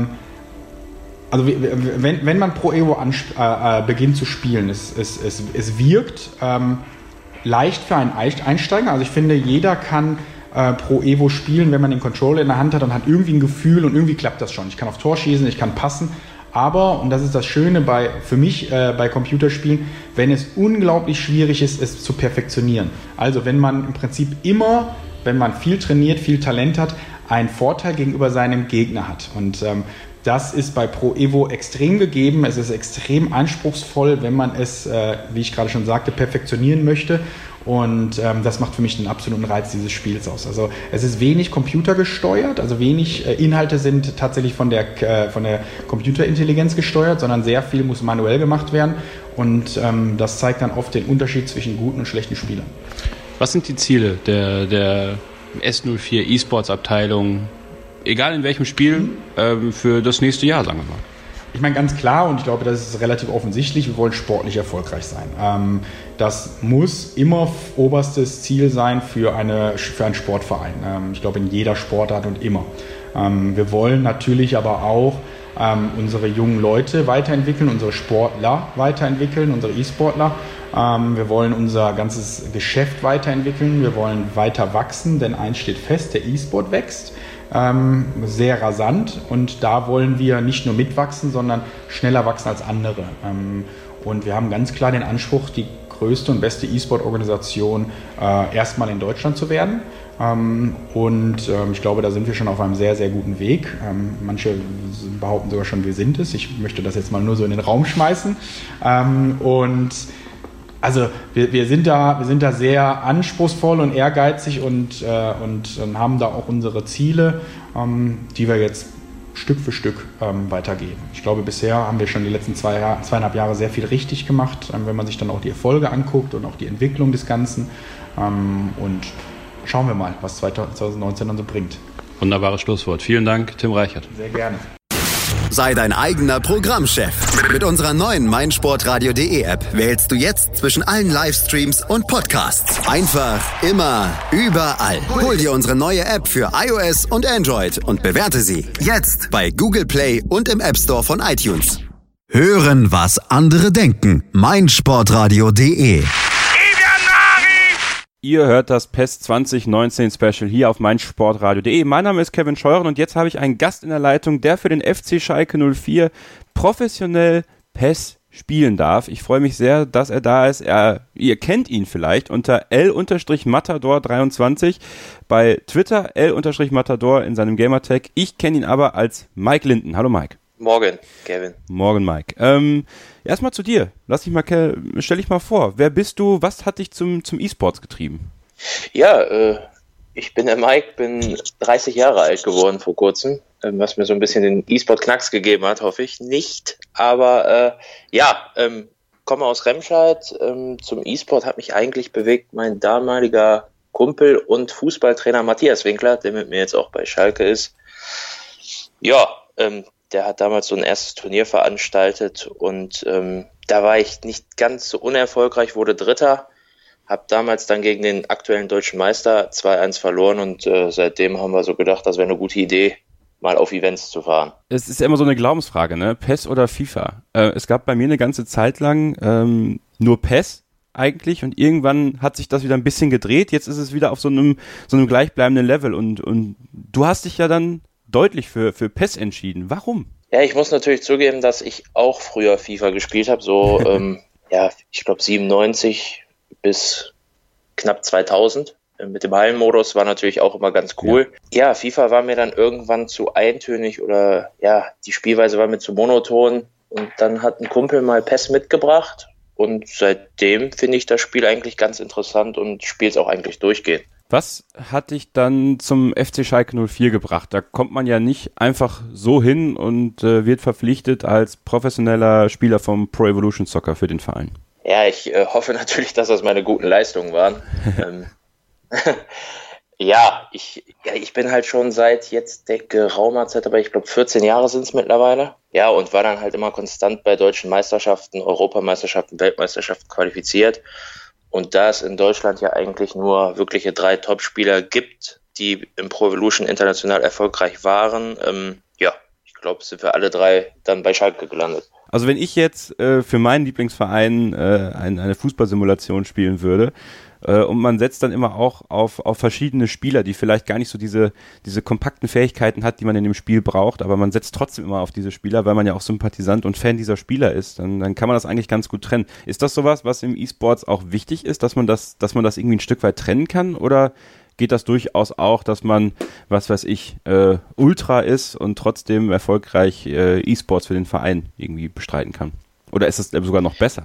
wenn man Pro Evo beginnt zu spielen, es wirkt leicht für einen Einsteiger. Also ich finde, jeder kann Pro Evo spielen, wenn man den Controller in der Hand hat und hat irgendwie ein Gefühl und irgendwie klappt das schon. Ich kann auf Tor schießen, ich kann passen, aber, und das ist das Schöne für mich bei Computerspielen, wenn es unglaublich schwierig ist, es zu perfektionieren. Also wenn man im Prinzip immer, wenn man viel trainiert, viel Talent hat, einen Vorteil gegenüber seinem Gegner hat. Und das ist bei Pro Evo extrem gegeben. Es ist extrem anspruchsvoll, wenn man es, wie ich gerade schon sagte, perfektionieren möchte. Und das macht für mich den absoluten Reiz dieses Spiels aus. Also es ist wenig computergesteuert, also wenig Inhalte sind tatsächlich von der Computerintelligenz gesteuert, sondern sehr viel muss manuell gemacht werden. Und das zeigt dann oft den Unterschied zwischen guten und schlechten Spielern. Was sind die Ziele der S04 E-Sports Abteilung, egal in welchem Spiel, für das nächste Jahr, sagen wir mal? Ich meine ganz klar, und ich glaube, das ist relativ offensichtlich, wir wollen sportlich erfolgreich sein. Das muss immer oberstes Ziel sein für einen Sportverein. Ich glaube, in jeder Sportart und immer. Wir wollen natürlich aber auch unsere jungen Leute weiterentwickeln, unsere Sportler weiterentwickeln, unsere E-Sportler. Wir wollen unser ganzes Geschäft weiterentwickeln, wir wollen weiter wachsen, denn eins steht fest, der E-Sport wächst. Sehr rasant und da wollen wir nicht nur mitwachsen, sondern schneller wachsen als andere. Und wir haben ganz klar den Anspruch, die größte und beste E-Sport-Organisation erstmal in Deutschland zu werden. Ich glaube, da sind wir schon auf einem sehr, sehr guten Weg. Manche behaupten sogar schon, wir sind es. Ich möchte das jetzt mal nur so in den Raum schmeißen. Also wir sind da sehr anspruchsvoll und ehrgeizig und haben da auch unsere Ziele, die wir jetzt Stück für Stück weitergeben. Ich glaube, bisher haben wir schon die letzten 2,5 Jahre sehr viel richtig gemacht, wenn man sich dann auch die Erfolge anguckt und auch die Entwicklung des Ganzen. Und schauen wir mal, was 2019 dann so bringt. Wunderbares Schlusswort. Vielen Dank, Tim Reichert. Sehr gerne. Sei dein eigener Programmchef. Mit unserer neuen meinsportradio.de App wählst du jetzt zwischen allen Livestreams und Podcasts. Einfach, immer, überall. Hol dir unsere neue App für iOS und Android und bewerte sie jetzt bei Google Play und im App Store von iTunes. Hören, was andere denken. meinsportradio.de. Ihr hört das PES 2019 Special hier auf meinsportradio.de. Mein Name ist Kevin Scheuren und jetzt habe ich einen Gast in der Leitung, der für den FC Schalke 04 professionell PES spielen darf. Ich freue mich sehr, dass er da ist. Ihr kennt ihn vielleicht unter L-Matador23 bei Twitter, L-Matador in seinem Gamertag. Ich kenne ihn aber als Mike Linden. Hallo Mike. Morgen, Kevin. Morgen, Mike. Erstmal zu dir. Stell dich mal vor. Wer bist du? Was hat dich zum E-Sports getrieben? Ja, ich bin der Mike, bin 30 Jahre alt geworden vor kurzem, was mir so ein bisschen den E-Sport-Knacks gegeben hat, hoffe ich nicht. Aber komme aus Remscheid. Zum E-Sport hat mich eigentlich bewegt mein damaliger Kumpel und Fußballtrainer Matthias Winkler, der mit mir jetzt auch bei Schalke ist. Ja, der hat damals so ein erstes Turnier veranstaltet und da war ich nicht ganz so unerfolgreich, wurde Dritter, habe damals dann gegen den aktuellen deutschen Meister 2-1 verloren und seitdem haben wir so gedacht, das wäre eine gute Idee, mal auf Events zu fahren. Es ist ja immer so eine Glaubensfrage, ne? PES oder FIFA? Es gab bei mir eine ganze Zeit lang nur PES eigentlich und irgendwann hat sich das wieder ein bisschen gedreht. Jetzt ist es wieder auf so einem gleichbleibenden Level und du hast dich ja dann deutlich für PES entschieden. Warum? Ja, ich muss natürlich zugeben, dass ich auch früher FIFA gespielt habe, so ich glaube 97 bis knapp 2000. Mit dem Hallenmodus war natürlich auch immer ganz cool. Ja, FIFA war mir dann irgendwann zu eintönig oder die Spielweise war mir zu monoton und dann hat ein Kumpel mal PES mitgebracht. Und seitdem finde ich das Spiel eigentlich ganz interessant und spiele es auch eigentlich durchgehend. Was hat dich dann zum FC Schalke 04 gebracht? Da kommt man ja nicht einfach so hin und wird verpflichtet als professioneller Spieler vom Pro Evolution Soccer für den Verein. Ja, ich hoffe natürlich, dass das meine guten Leistungen waren. Ich bin halt schon seit jetzt der geraumer Zeit, aber ich glaube 14 Jahre sind es mittlerweile. Ja, und war dann halt immer konstant bei deutschen Meisterschaften, Europameisterschaften, Weltmeisterschaften qualifiziert. Und da es in Deutschland ja eigentlich nur wirkliche 3 Top-Spieler gibt, die im Pro Evolution international erfolgreich waren, ich glaube, sind wir alle 3 dann bei Schalke gelandet. Also wenn ich jetzt für meinen Lieblingsverein eine Fußballsimulation spielen würde, und man setzt dann immer auch auf verschiedene Spieler, die vielleicht gar nicht so diese kompakten Fähigkeiten hat, die man in dem Spiel braucht, aber man setzt trotzdem immer auf diese Spieler, weil man ja auch Sympathisant und Fan dieser Spieler ist, dann kann man das eigentlich ganz gut trennen. Ist das sowas, was im E-Sports auch wichtig ist, dass man das irgendwie ein Stück weit trennen kann, oder geht das durchaus auch, dass man, was weiß ich, Ultra ist und trotzdem erfolgreich E-Sports für den Verein irgendwie bestreiten kann? Oder ist es sogar noch besser?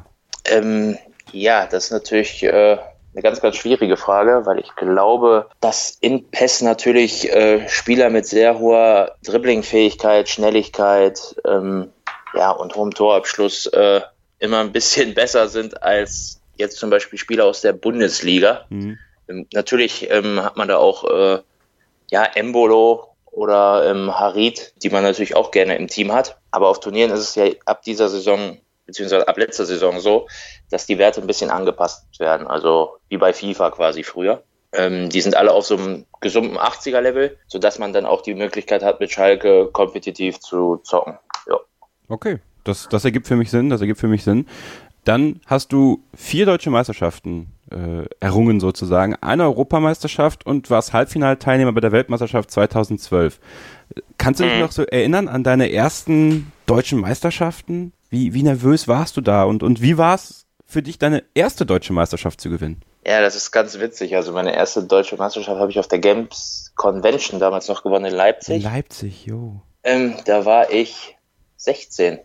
Das ist natürlich eine ganz, ganz schwierige Frage, weil ich glaube, dass in PES natürlich Spieler mit sehr hoher Dribbling-Fähigkeit, Schnelligkeit und hohem Torabschluss immer ein bisschen besser sind als jetzt zum Beispiel Spieler aus der Bundesliga. Mhm. Natürlich hat man da auch Embolo oder Harit, die man natürlich auch gerne im Team hat. Aber auf Turnieren ist es ja ab dieser Saison beziehungsweise ab letzter Saison so, dass die Werte ein bisschen angepasst werden. Also wie bei FIFA quasi früher. Die sind alle auf so einem gesunden 80er-Level, sodass man dann auch die Möglichkeit hat, mit Schalke kompetitiv zu zocken. Ja. Okay, das ergibt für mich Sinn. Dann hast du 4 deutsche Meisterschaften errungen sozusagen, eine Europameisterschaft und warst Halbfinalteilnehmer bei der Weltmeisterschaft 2012. Kannst du dich noch so erinnern an deine ersten deutschen Meisterschaften? Wie nervös warst du da und wie war es für dich, deine erste deutsche Meisterschaft zu gewinnen? Ja, das ist ganz witzig. Also meine erste deutsche Meisterschaft habe ich auf der Games Convention damals noch gewonnen in Leipzig. In Leipzig, jo. Da war ich 16.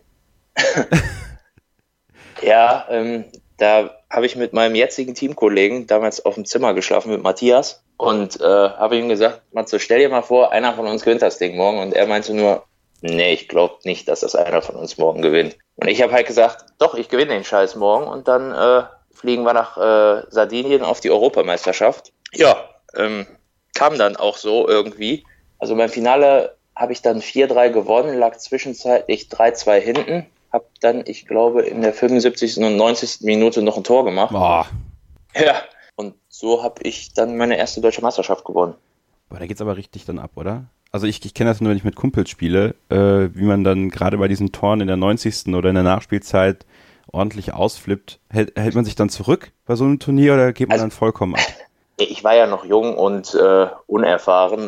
Da habe ich mit meinem jetzigen Teamkollegen damals auf dem Zimmer geschlafen mit Matthias und habe ihm gesagt, Matze, stell dir mal vor, einer von uns gewinnt das Ding morgen. Und er meinte nur, nee, ich glaube nicht, dass das einer von uns morgen gewinnt. Und ich habe halt gesagt, doch, ich gewinne den Scheiß morgen und dann fliegen wir nach Sardinien auf die Europameisterschaft. Ja, kam dann auch so irgendwie. Also beim Finale habe ich dann 4-3 gewonnen, lag zwischenzeitlich 3-2 hinten. Hab dann, ich glaube, in der 75. und 90. Minute noch ein Tor gemacht. Boah. Ja, und so habe ich dann meine erste deutsche Meisterschaft gewonnen. Boah, da geht's aber richtig dann ab, oder? Also ich kenne das nur, wenn ich mit Kumpels spiele, wie man dann gerade bei diesen Toren in der 90. oder in der Nachspielzeit ordentlich ausflippt. Hält man sich dann zurück bei so einem Turnier oder geht man dann vollkommen ab? Ich war ja noch jung und unerfahren.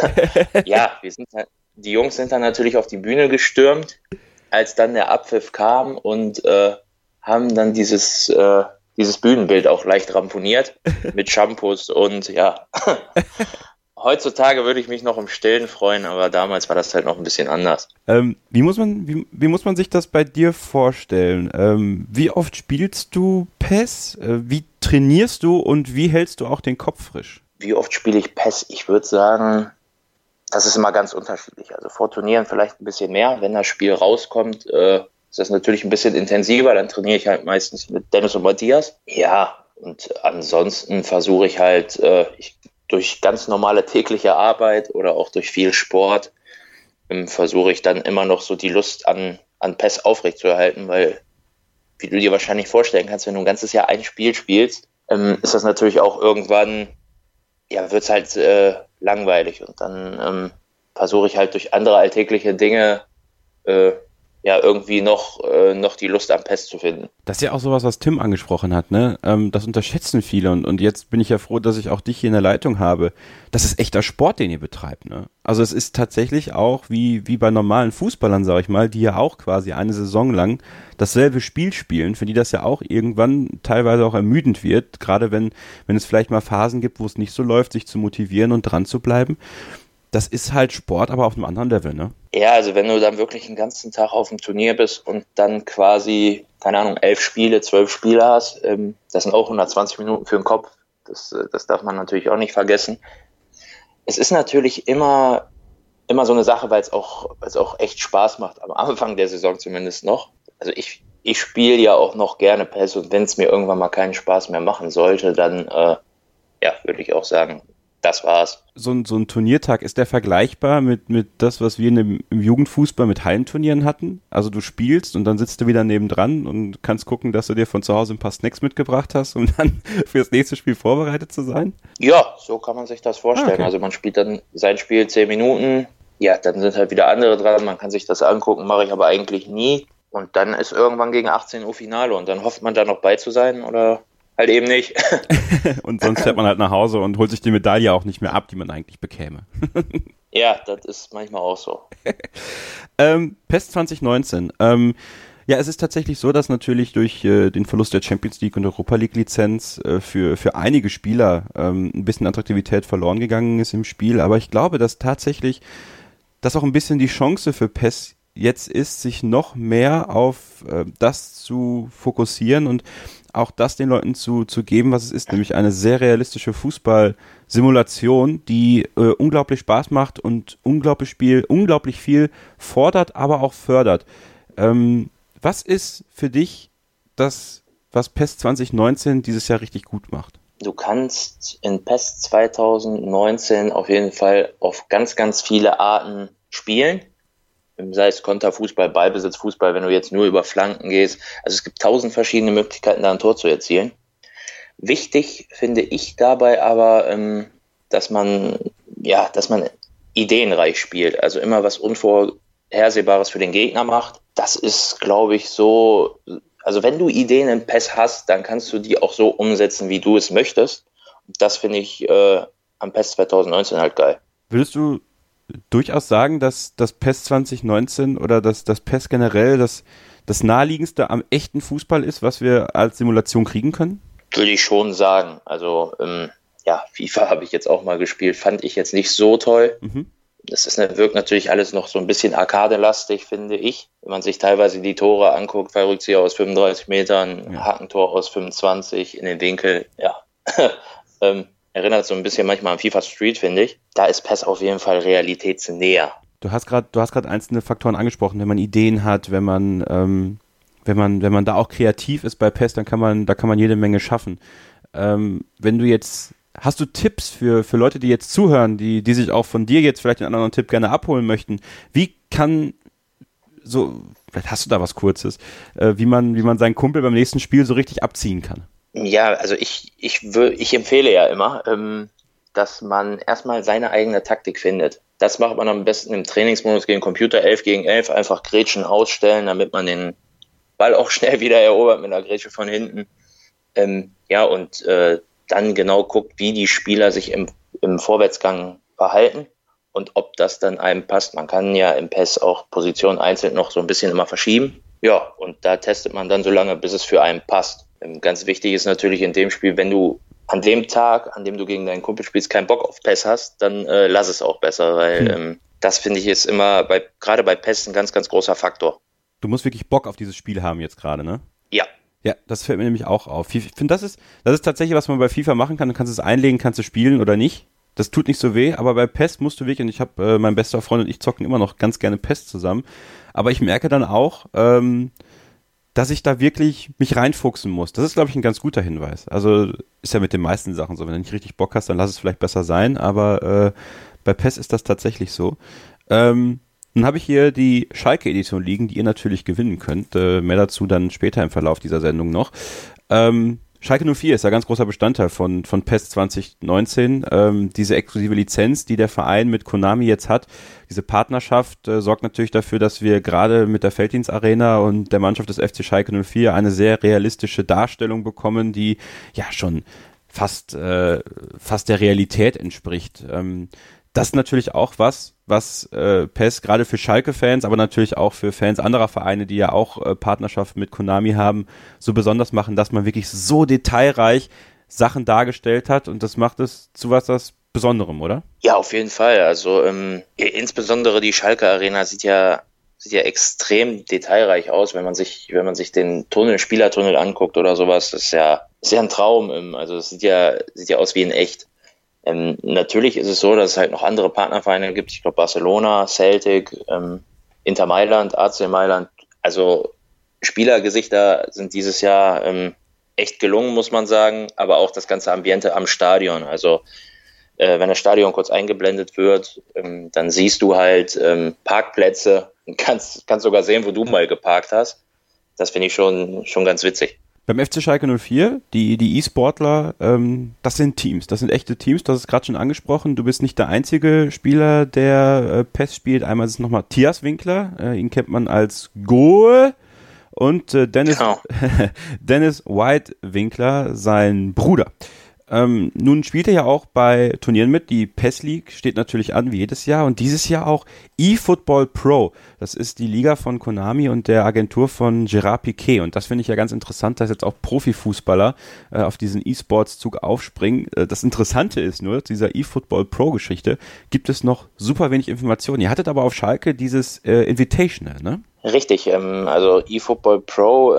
Die Jungs sind dann natürlich auf die Bühne gestürmt, als dann der Abpfiff kam und haben dann dieses Bühnenbild auch leicht ramponiert mit Shampoos und ja. Heutzutage würde ich mich noch im Stillen freuen, aber damals war das halt noch ein bisschen anders. Wie muss man sich das bei dir vorstellen? Wie oft spielst du PES? Wie trainierst du und wie hältst du auch den Kopf frisch? Wie oft spiele ich PES? Ich würde sagen, das ist immer ganz unterschiedlich. Also vor Turnieren vielleicht ein bisschen mehr. Wenn das Spiel rauskommt, ist das natürlich ein bisschen intensiver. Dann trainiere ich halt meistens mit Dennis und Matthias. Ja, und ansonsten versuche ich halt durch ganz normale tägliche Arbeit oder auch durch viel Sport versuche ich dann immer noch so die Lust an PES aufrechtzuerhalten, weil, wie du dir wahrscheinlich vorstellen kannst, wenn du ein ganzes Jahr ein Spiel spielst, ist das natürlich auch irgendwann, ja, wird's halt langweilig, und dann versuche ich halt durch andere alltägliche Dinge irgendwie noch die Lust am PES zu finden. Das ist ja auch sowas, was Tim angesprochen hat, ne? Das unterschätzen viele, und jetzt bin ich ja froh, dass ich auch dich hier in der Leitung habe. Das ist echter Sport, den ihr betreibt, ne? Also es ist tatsächlich auch wie bei normalen Fußballern, sag ich mal, die ja auch quasi eine Saison lang dasselbe Spiel spielen, für die das ja auch irgendwann teilweise auch ermüdend wird, gerade wenn es vielleicht mal Phasen gibt, wo es nicht so läuft, sich zu motivieren und dran zu bleiben. Das ist halt Sport, aber auf einem anderen Level, ne? Ja, also wenn du dann wirklich den ganzen Tag auf dem Turnier bist und dann quasi, keine Ahnung, 11 Spiele, 12 Spiele hast, das sind auch 120 Minuten für den Kopf. Das darf man natürlich auch nicht vergessen. Es ist natürlich immer so eine Sache, weil es auch echt Spaß macht, am Anfang der Saison zumindest noch. Also ich spiele ja auch noch gerne PES, und wenn es mir irgendwann mal keinen Spaß mehr machen sollte, dann würde ich auch sagen, das war's. So ein Turniertag, ist der vergleichbar mit das, was wir im Jugendfußball mit Hallenturnieren hatten? Also du spielst und dann sitzt du wieder nebendran und kannst gucken, dass du dir von zu Hause ein paar Snacks mitgebracht hast, um dann fürs nächste Spiel vorbereitet zu sein? Ja, so kann man sich das vorstellen. Okay. Also man spielt dann sein Spiel 10 Minuten, ja, dann sind halt wieder andere dran, man kann sich das angucken, mache ich aber eigentlich nie. Und dann ist irgendwann gegen 18 Uhr Finale, und dann hofft man da noch bei zu sein oder halt eben nicht. Und sonst fährt man halt nach Hause und holt sich die Medaille auch nicht mehr ab, die man eigentlich bekäme. Ja, das ist manchmal auch so. PES 2019. Ja, es ist tatsächlich so, dass natürlich durch den Verlust der Champions League und Europa League Lizenz für einige Spieler ein bisschen Attraktivität verloren gegangen ist im Spiel. Aber ich glaube, dass tatsächlich das auch ein bisschen die Chance für PES jetzt ist, sich noch mehr auf das zu fokussieren und auch das den Leuten zu geben, was es ist, nämlich eine sehr realistische Fußball-Simulation, die unglaublich Spaß macht und unglaublich viel fordert, aber auch fördert. Was ist für dich das, was PES 2019 dieses Jahr richtig gut macht? Du kannst in PES 2019 auf jeden Fall auf ganz, ganz viele Arten spielen. Sei es Konterfußball, Ballbesitzfußball, wenn du jetzt nur über Flanken gehst. Also es gibt 1000 verschiedene Möglichkeiten, da ein Tor zu erzielen. Wichtig finde ich dabei aber, dass man ideenreich spielt. Also immer was Unvorhersehbares für den Gegner macht. Das ist, glaube ich, so. Also wenn du Ideen in PES hast, dann kannst du die auch so umsetzen, wie du es möchtest. Das finde ich am PES 2019 halt geil. Würdest du durchaus sagen, dass das PES 2019 oder das PES generell das naheliegendste am echten Fußball ist, was wir als Simulation kriegen können? Würde ich schon sagen. Also FIFA habe ich jetzt auch mal gespielt, fand ich jetzt nicht so toll. Mhm. Das wirkt natürlich alles noch so ein bisschen arkadelastig, finde ich. Wenn man sich teilweise die Tore anguckt, Fallrückzieher aus 35 Metern, Hakentor aus 25 in den Winkel, ja. Erinnert so ein bisschen manchmal an FIFA Street, finde ich. Da ist PES auf jeden Fall realitätsnäher. Du hast gerade einzelne Faktoren angesprochen, wenn man Ideen hat, wenn man da auch kreativ ist bei PES, dann kann man jede Menge schaffen. Hast du Tipps für Leute, die jetzt zuhören, die sich auch von dir jetzt vielleicht einen anderen Tipp gerne abholen möchten? Vielleicht hast du da was Kurzes, wie man seinen Kumpel beim nächsten Spiel so richtig abziehen kann? Ja, also ich empfehle ja immer, dass man erstmal seine eigene Taktik findet. Das macht man am besten im Trainingsmodus gegen Computer 11 gegen 11, einfach Grätschen ausstellen, damit man den Ball auch schnell wieder erobert mit einer Grätsche von hinten. Dann genau guckt, wie die Spieler sich im Vorwärtsgang verhalten und ob das dann einem passt. Man kann ja im PES auch Positionen einzeln noch so ein bisschen immer verschieben. Ja, und da testet man dann so lange, bis es für einen passt. Ganz wichtig ist natürlich in dem Spiel, wenn du an dem Tag, an dem du gegen deinen Kumpel spielst, keinen Bock auf PES hast, dann lass es auch besser, weil das finde ich ist immer, gerade bei PES, ein ganz, ganz großer Faktor. Du musst wirklich Bock auf dieses Spiel haben jetzt gerade, ne? Ja. Ja, das fällt mir nämlich auch auf. Ich finde, das ist tatsächlich, was man bei FIFA machen kann. Du kannst es einlegen, kannst du spielen oder nicht. Das tut nicht so weh, aber bei PES musst du wirklich, und ich habe, mein bester Freund und ich zocken immer noch ganz gerne PES zusammen, aber ich merke dann auch, dass ich da wirklich mich reinfuchsen muss. Das ist, glaube ich, ein ganz guter Hinweis. Also ist ja mit den meisten Sachen so. Wenn du nicht richtig Bock hast, dann lass es vielleicht besser sein, aber bei PES ist das tatsächlich so. Nun habe ich hier die Schalke-Edition liegen, die ihr natürlich gewinnen könnt. Mehr dazu dann später im Verlauf dieser Sendung noch. Schalke 04 ist ja ganz großer Bestandteil von PES 2019. Diese exklusive Lizenz, die der Verein mit Konami jetzt hat, diese Partnerschaft sorgt natürlich dafür, dass wir gerade mit der Felddienstarena und der Mannschaft des FC Schalke 04 eine sehr realistische Darstellung bekommen, die ja schon fast der Realität entspricht. Das ist natürlich auch was PES gerade für Schalke-Fans, aber natürlich auch für Fans anderer Vereine, die ja auch Partnerschaften mit Konami haben, so besonders machen, dass man wirklich so detailreich Sachen dargestellt hat und das macht es zu was Besonderem, oder? Ja, auf jeden Fall. Also insbesondere die Schalke Arena sieht ja extrem detailreich aus, wenn man sich den Spielertunnel anguckt oder sowas. Das ist ja ein Traum. Also es sieht ja aus wie in echt. Natürlich ist es so, dass es halt noch andere Partnervereine gibt. Ich glaube Barcelona, Celtic, Inter Mailand, AC Mailand. Also Spielergesichter sind dieses Jahr echt gelungen, muss man sagen. Aber auch das ganze Ambiente am Stadion. Also wenn das Stadion kurz eingeblendet wird, dann siehst du halt Parkplätze und kannst sogar sehen, wo du mal geparkt hast. Das finde ich schon ganz witzig. Beim FC Schalke 04, die E-Sportler, das sind Teams, das sind echte Teams, du hast es gerade schon angesprochen, du bist nicht der einzige Spieler, der PES spielt, einmal ist es nochmal Thias Winkler, ihn kennt man als Goal und Dennis White Winkler, sein Bruder. Nun spielt er ja auch bei Turnieren mit, die PES League steht natürlich an wie jedes Jahr und dieses Jahr auch eFootball Pro, das ist die Liga von Konami und der Agentur von Gerard Piquet und das finde ich ja ganz interessant, dass jetzt auch Profifußballer auf diesen E-Sports-Zug aufspringen. Das Interessante ist nur, zu dieser eFootball Pro Geschichte gibt es noch super wenig Informationen. Ihr hattet aber auf Schalke dieses Invitational, ne? Richtig, also eFootball Pro,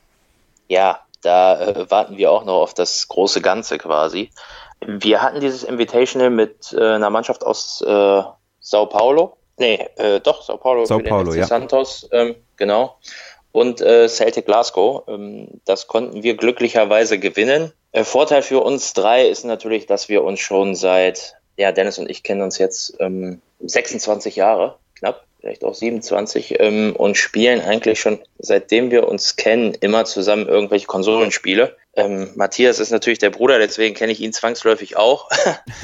da warten wir auch noch auf das große Ganze quasi. Wir hatten dieses Invitational mit einer Mannschaft aus Sao Paulo. Sao Paulo. Sao Paulo, ja. Santos, genau. Und Celtic Glasgow. Das konnten wir glücklicherweise gewinnen. Vorteil für uns drei ist natürlich, dass wir uns schon Dennis und ich kennen uns jetzt 26 Jahre, knapp. Vielleicht auch 27, und spielen eigentlich schon, seitdem wir uns kennen, immer zusammen irgendwelche Konsolenspiele. Matthias ist natürlich der Bruder, deswegen kenne ich ihn zwangsläufig auch.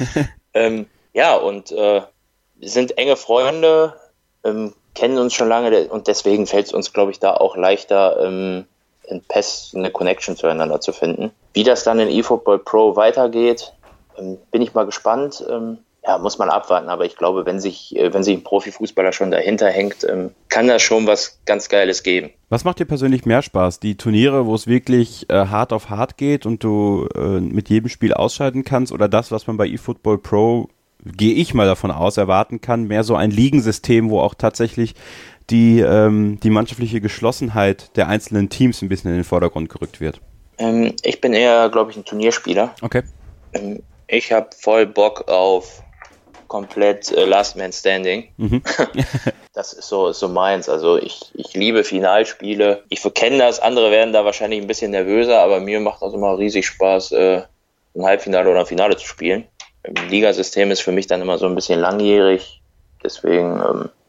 Wir sind enge Freunde, kennen uns schon lange und deswegen fällt es uns, glaube ich, da auch leichter, in PES eine Connection zueinander zu finden. Wie das dann in eFootball Pro weitergeht, bin ich mal gespannt. Muss man abwarten, aber ich glaube, wenn sich ein Profifußballer schon dahinter hängt, kann das schon was ganz Geiles geben. Was macht dir persönlich mehr Spaß? Die Turniere, wo es wirklich hart auf hart geht und du mit jedem Spiel ausscheiden kannst oder das, was man bei eFootball Pro, gehe ich mal davon aus, erwarten kann, mehr so ein Ligensystem, wo auch tatsächlich die mannschaftliche Geschlossenheit der einzelnen Teams ein bisschen in den Vordergrund gerückt wird? Ich bin eher, glaube ich, ein Turnierspieler. Okay. Ich habe voll Bock auf komplett Last Man Standing. Mhm. Das ist so meins. Also ich liebe Finalspiele. Ich verkenne das. Andere werden da wahrscheinlich ein bisschen nervöser, aber mir macht das immer riesig Spaß, ein Halbfinale oder ein Finale zu spielen. Im Ligasystem ist für mich dann immer so ein bisschen langjährig. Deswegen,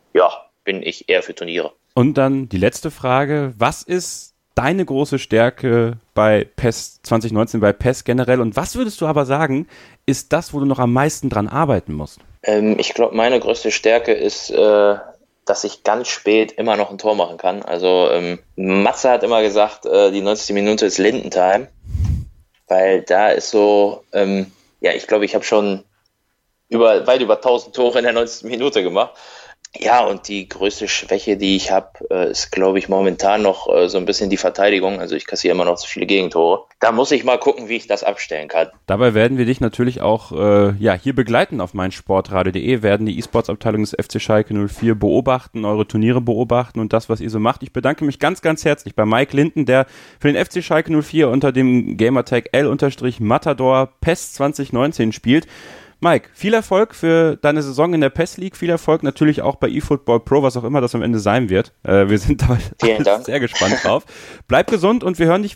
bin ich eher für Turniere. Und dann die letzte Frage. Was ist deine große Stärke bei PES 2019, bei PES generell? Und was würdest du aber sagen, ist das, wo du noch am meisten dran arbeiten musst? Ich glaube, meine größte Stärke ist, dass ich ganz spät immer noch ein Tor machen kann. Also Matze hat immer gesagt, die 90. Minute ist Lindentime, weil da ist so, ich glaube, ich habe schon weit über 1000 Tore in der 90. Minute gemacht. Ja, und die größte Schwäche, die ich habe, ist, glaube ich, momentan noch so ein bisschen die Verteidigung. Also ich kassiere immer noch zu viele Gegentore. Da muss ich mal gucken, wie ich das abstellen kann. Dabei werden wir dich natürlich auch hier begleiten auf meinsportradio.de, werden die E-Sports-Abteilung des FC Schalke 04 beobachten, eure Turniere beobachten und das, was ihr so macht. Ich bedanke mich ganz, ganz herzlich bei Mike Linden, der für den FC Schalke 04 unter dem Gamertag L-Matador PES 2019 spielt. Mike, viel Erfolg für deine Saison in der PES League, viel Erfolg natürlich auch bei eFootball Pro, was auch immer das am Ende sein wird. Wir sind da sehr gespannt drauf. Bleib gesund und wir hören dich wieder.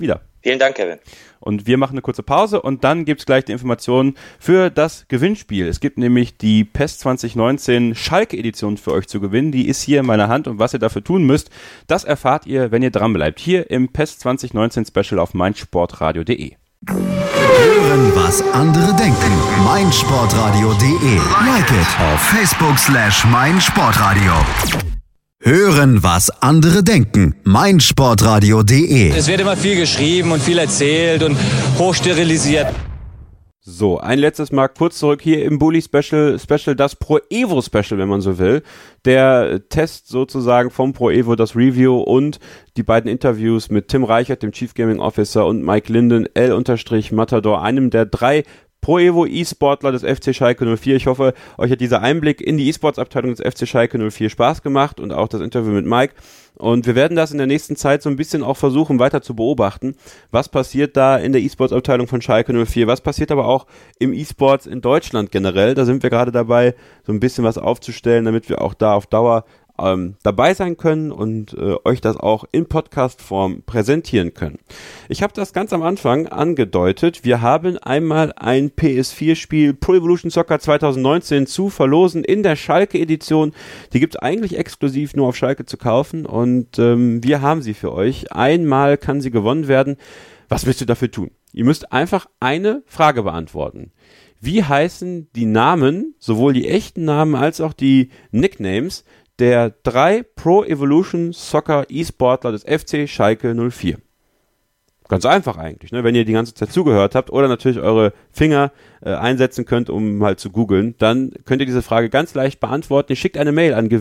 Vielen Dank, Kevin. Und wir machen eine kurze Pause und dann gibt es gleich die Informationen für das Gewinnspiel. Es gibt nämlich die PES 2019 Schalke-Edition für euch zu gewinnen. Die ist hier in meiner Hand und was ihr dafür tun müsst, das erfahrt ihr, wenn ihr dran bleibt. Hier im PES 2019 Special auf meinsportradio.de. Hören, was andere denken. meinsportradio.de. Like it auf Facebook/meinsportradio. Hören, was andere denken. meinsportradio.de. Es wird immer viel geschrieben und viel erzählt und hochsterilisiert. So, ein letztes Mal kurz zurück hier im Bully Special, das Pro Evo Special, wenn man so will. Der Test sozusagen vom Pro Evo, das Review und die beiden Interviews mit Tim Reichert, dem Chief Gaming Officer, und Mike Linden, L-Matador, einem der 3 Pro Evo E-Sportler des FC Schalke 04. Ich hoffe, euch hat dieser Einblick in die E-Sports-Abteilung des FC Schalke 04 Spaß gemacht und auch das Interview mit Mike. Und wir werden das in der nächsten Zeit so ein bisschen auch versuchen, weiter zu beobachten. Was passiert da in der E-Sports-Abteilung von Schalke 04? Was passiert aber auch im E-Sports in Deutschland generell? Da sind wir gerade dabei, so ein bisschen was aufzustellen, damit wir auch da auf Dauer dabei sein können und euch das auch in Podcast-Form präsentieren können. Ich habe das ganz am Anfang angedeutet. Wir haben einmal ein PS4-Spiel Pro Evolution Soccer 2019 zu verlosen in der Schalke-Edition. Die gibt es eigentlich exklusiv nur auf Schalke zu kaufen und wir haben sie für euch. Einmal kann sie gewonnen werden. Was müsst ihr dafür tun? Ihr müsst einfach eine Frage beantworten. Wie heißen die Namen, sowohl die echten Namen als auch die Nicknames, der 3 Pro Evolution Soccer E-Sportler des FC Schalke 04. Ganz einfach eigentlich, ne? Wenn ihr die ganze Zeit zugehört habt oder natürlich eure Finger einsetzen könnt, um mal zu googeln, dann könnt ihr diese Frage ganz leicht beantworten. Ihr schickt eine Mail an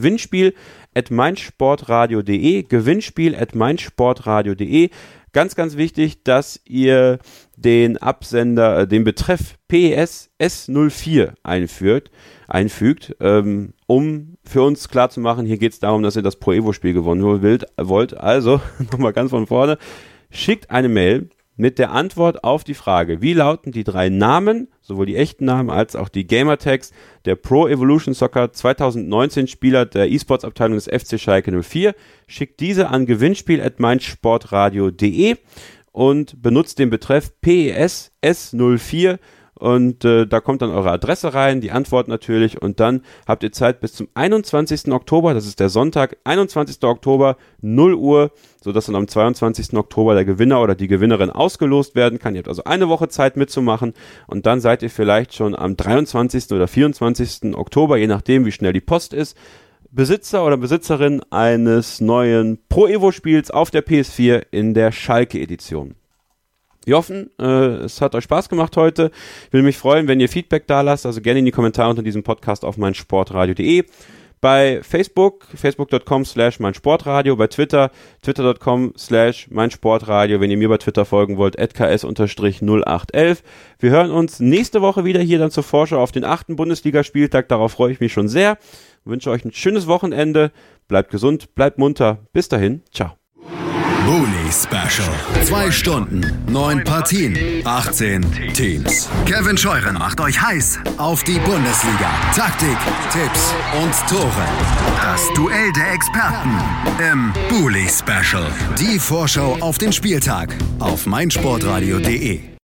gewinnspiel@meinsportradio.de, gewinnspiel@meinsportradio.de. Ganz, ganz wichtig, dass ihr den Absender, den Betreff PES S04 einfügt, um für uns klarzumachen, hier geht es darum, dass ihr das Pro Evo-Spiel gewonnen wollt. Also, nochmal ganz von vorne, schickt eine Mail mit der Antwort auf die Frage, wie lauten die 3 Namen, sowohl die echten Namen als auch die Gamertags der Pro Evolution Soccer 2019 Spieler der E-Sports-Abteilung des FC Schalke 04. Schickt diese an gewinnspiel@meinsportradio.de und benutzt den Betreff PES S04 und da kommt dann eure Adresse rein, die Antwort natürlich und dann habt ihr Zeit bis zum 21. Oktober, das ist der Sonntag, 21. Oktober, 0 Uhr, sodass dann am 22. Oktober der Gewinner oder die Gewinnerin ausgelost werden kann. Ihr habt also eine Woche Zeit mitzumachen und dann seid ihr vielleicht schon am 23. oder 24. Oktober, je nachdem wie schnell die Post ist, Besitzer oder Besitzerin eines neuen Pro Evo Spiels auf der PS4 in der Schalke Edition. Wir hoffen, es hat euch Spaß gemacht heute. Ich würde mich freuen, wenn ihr Feedback da lasst, also gerne in die Kommentare unter diesem Podcast auf meinsportradio.de. Bei Facebook, facebook.com/meinsportradio, bei Twitter, twitter.com/meinsportradio, wenn ihr mir bei Twitter folgen wollt, @ks_0811. Wir hören uns nächste Woche wieder hier dann zur Vorschau auf den 8. Bundesligaspieltag. Darauf freue ich mich schon sehr. Ich wünsche euch ein schönes Wochenende. Bleibt gesund, bleibt munter. Bis dahin, ciao. Bully Special. 2 Stunden, 9 Partien, 18 Teams. Kevin Scheuren macht euch heiß auf die Bundesliga. Taktik, Tipps und Tore. Das Duell der Experten im Bully Special. Die Vorschau auf den Spieltag auf meinsportradio.de.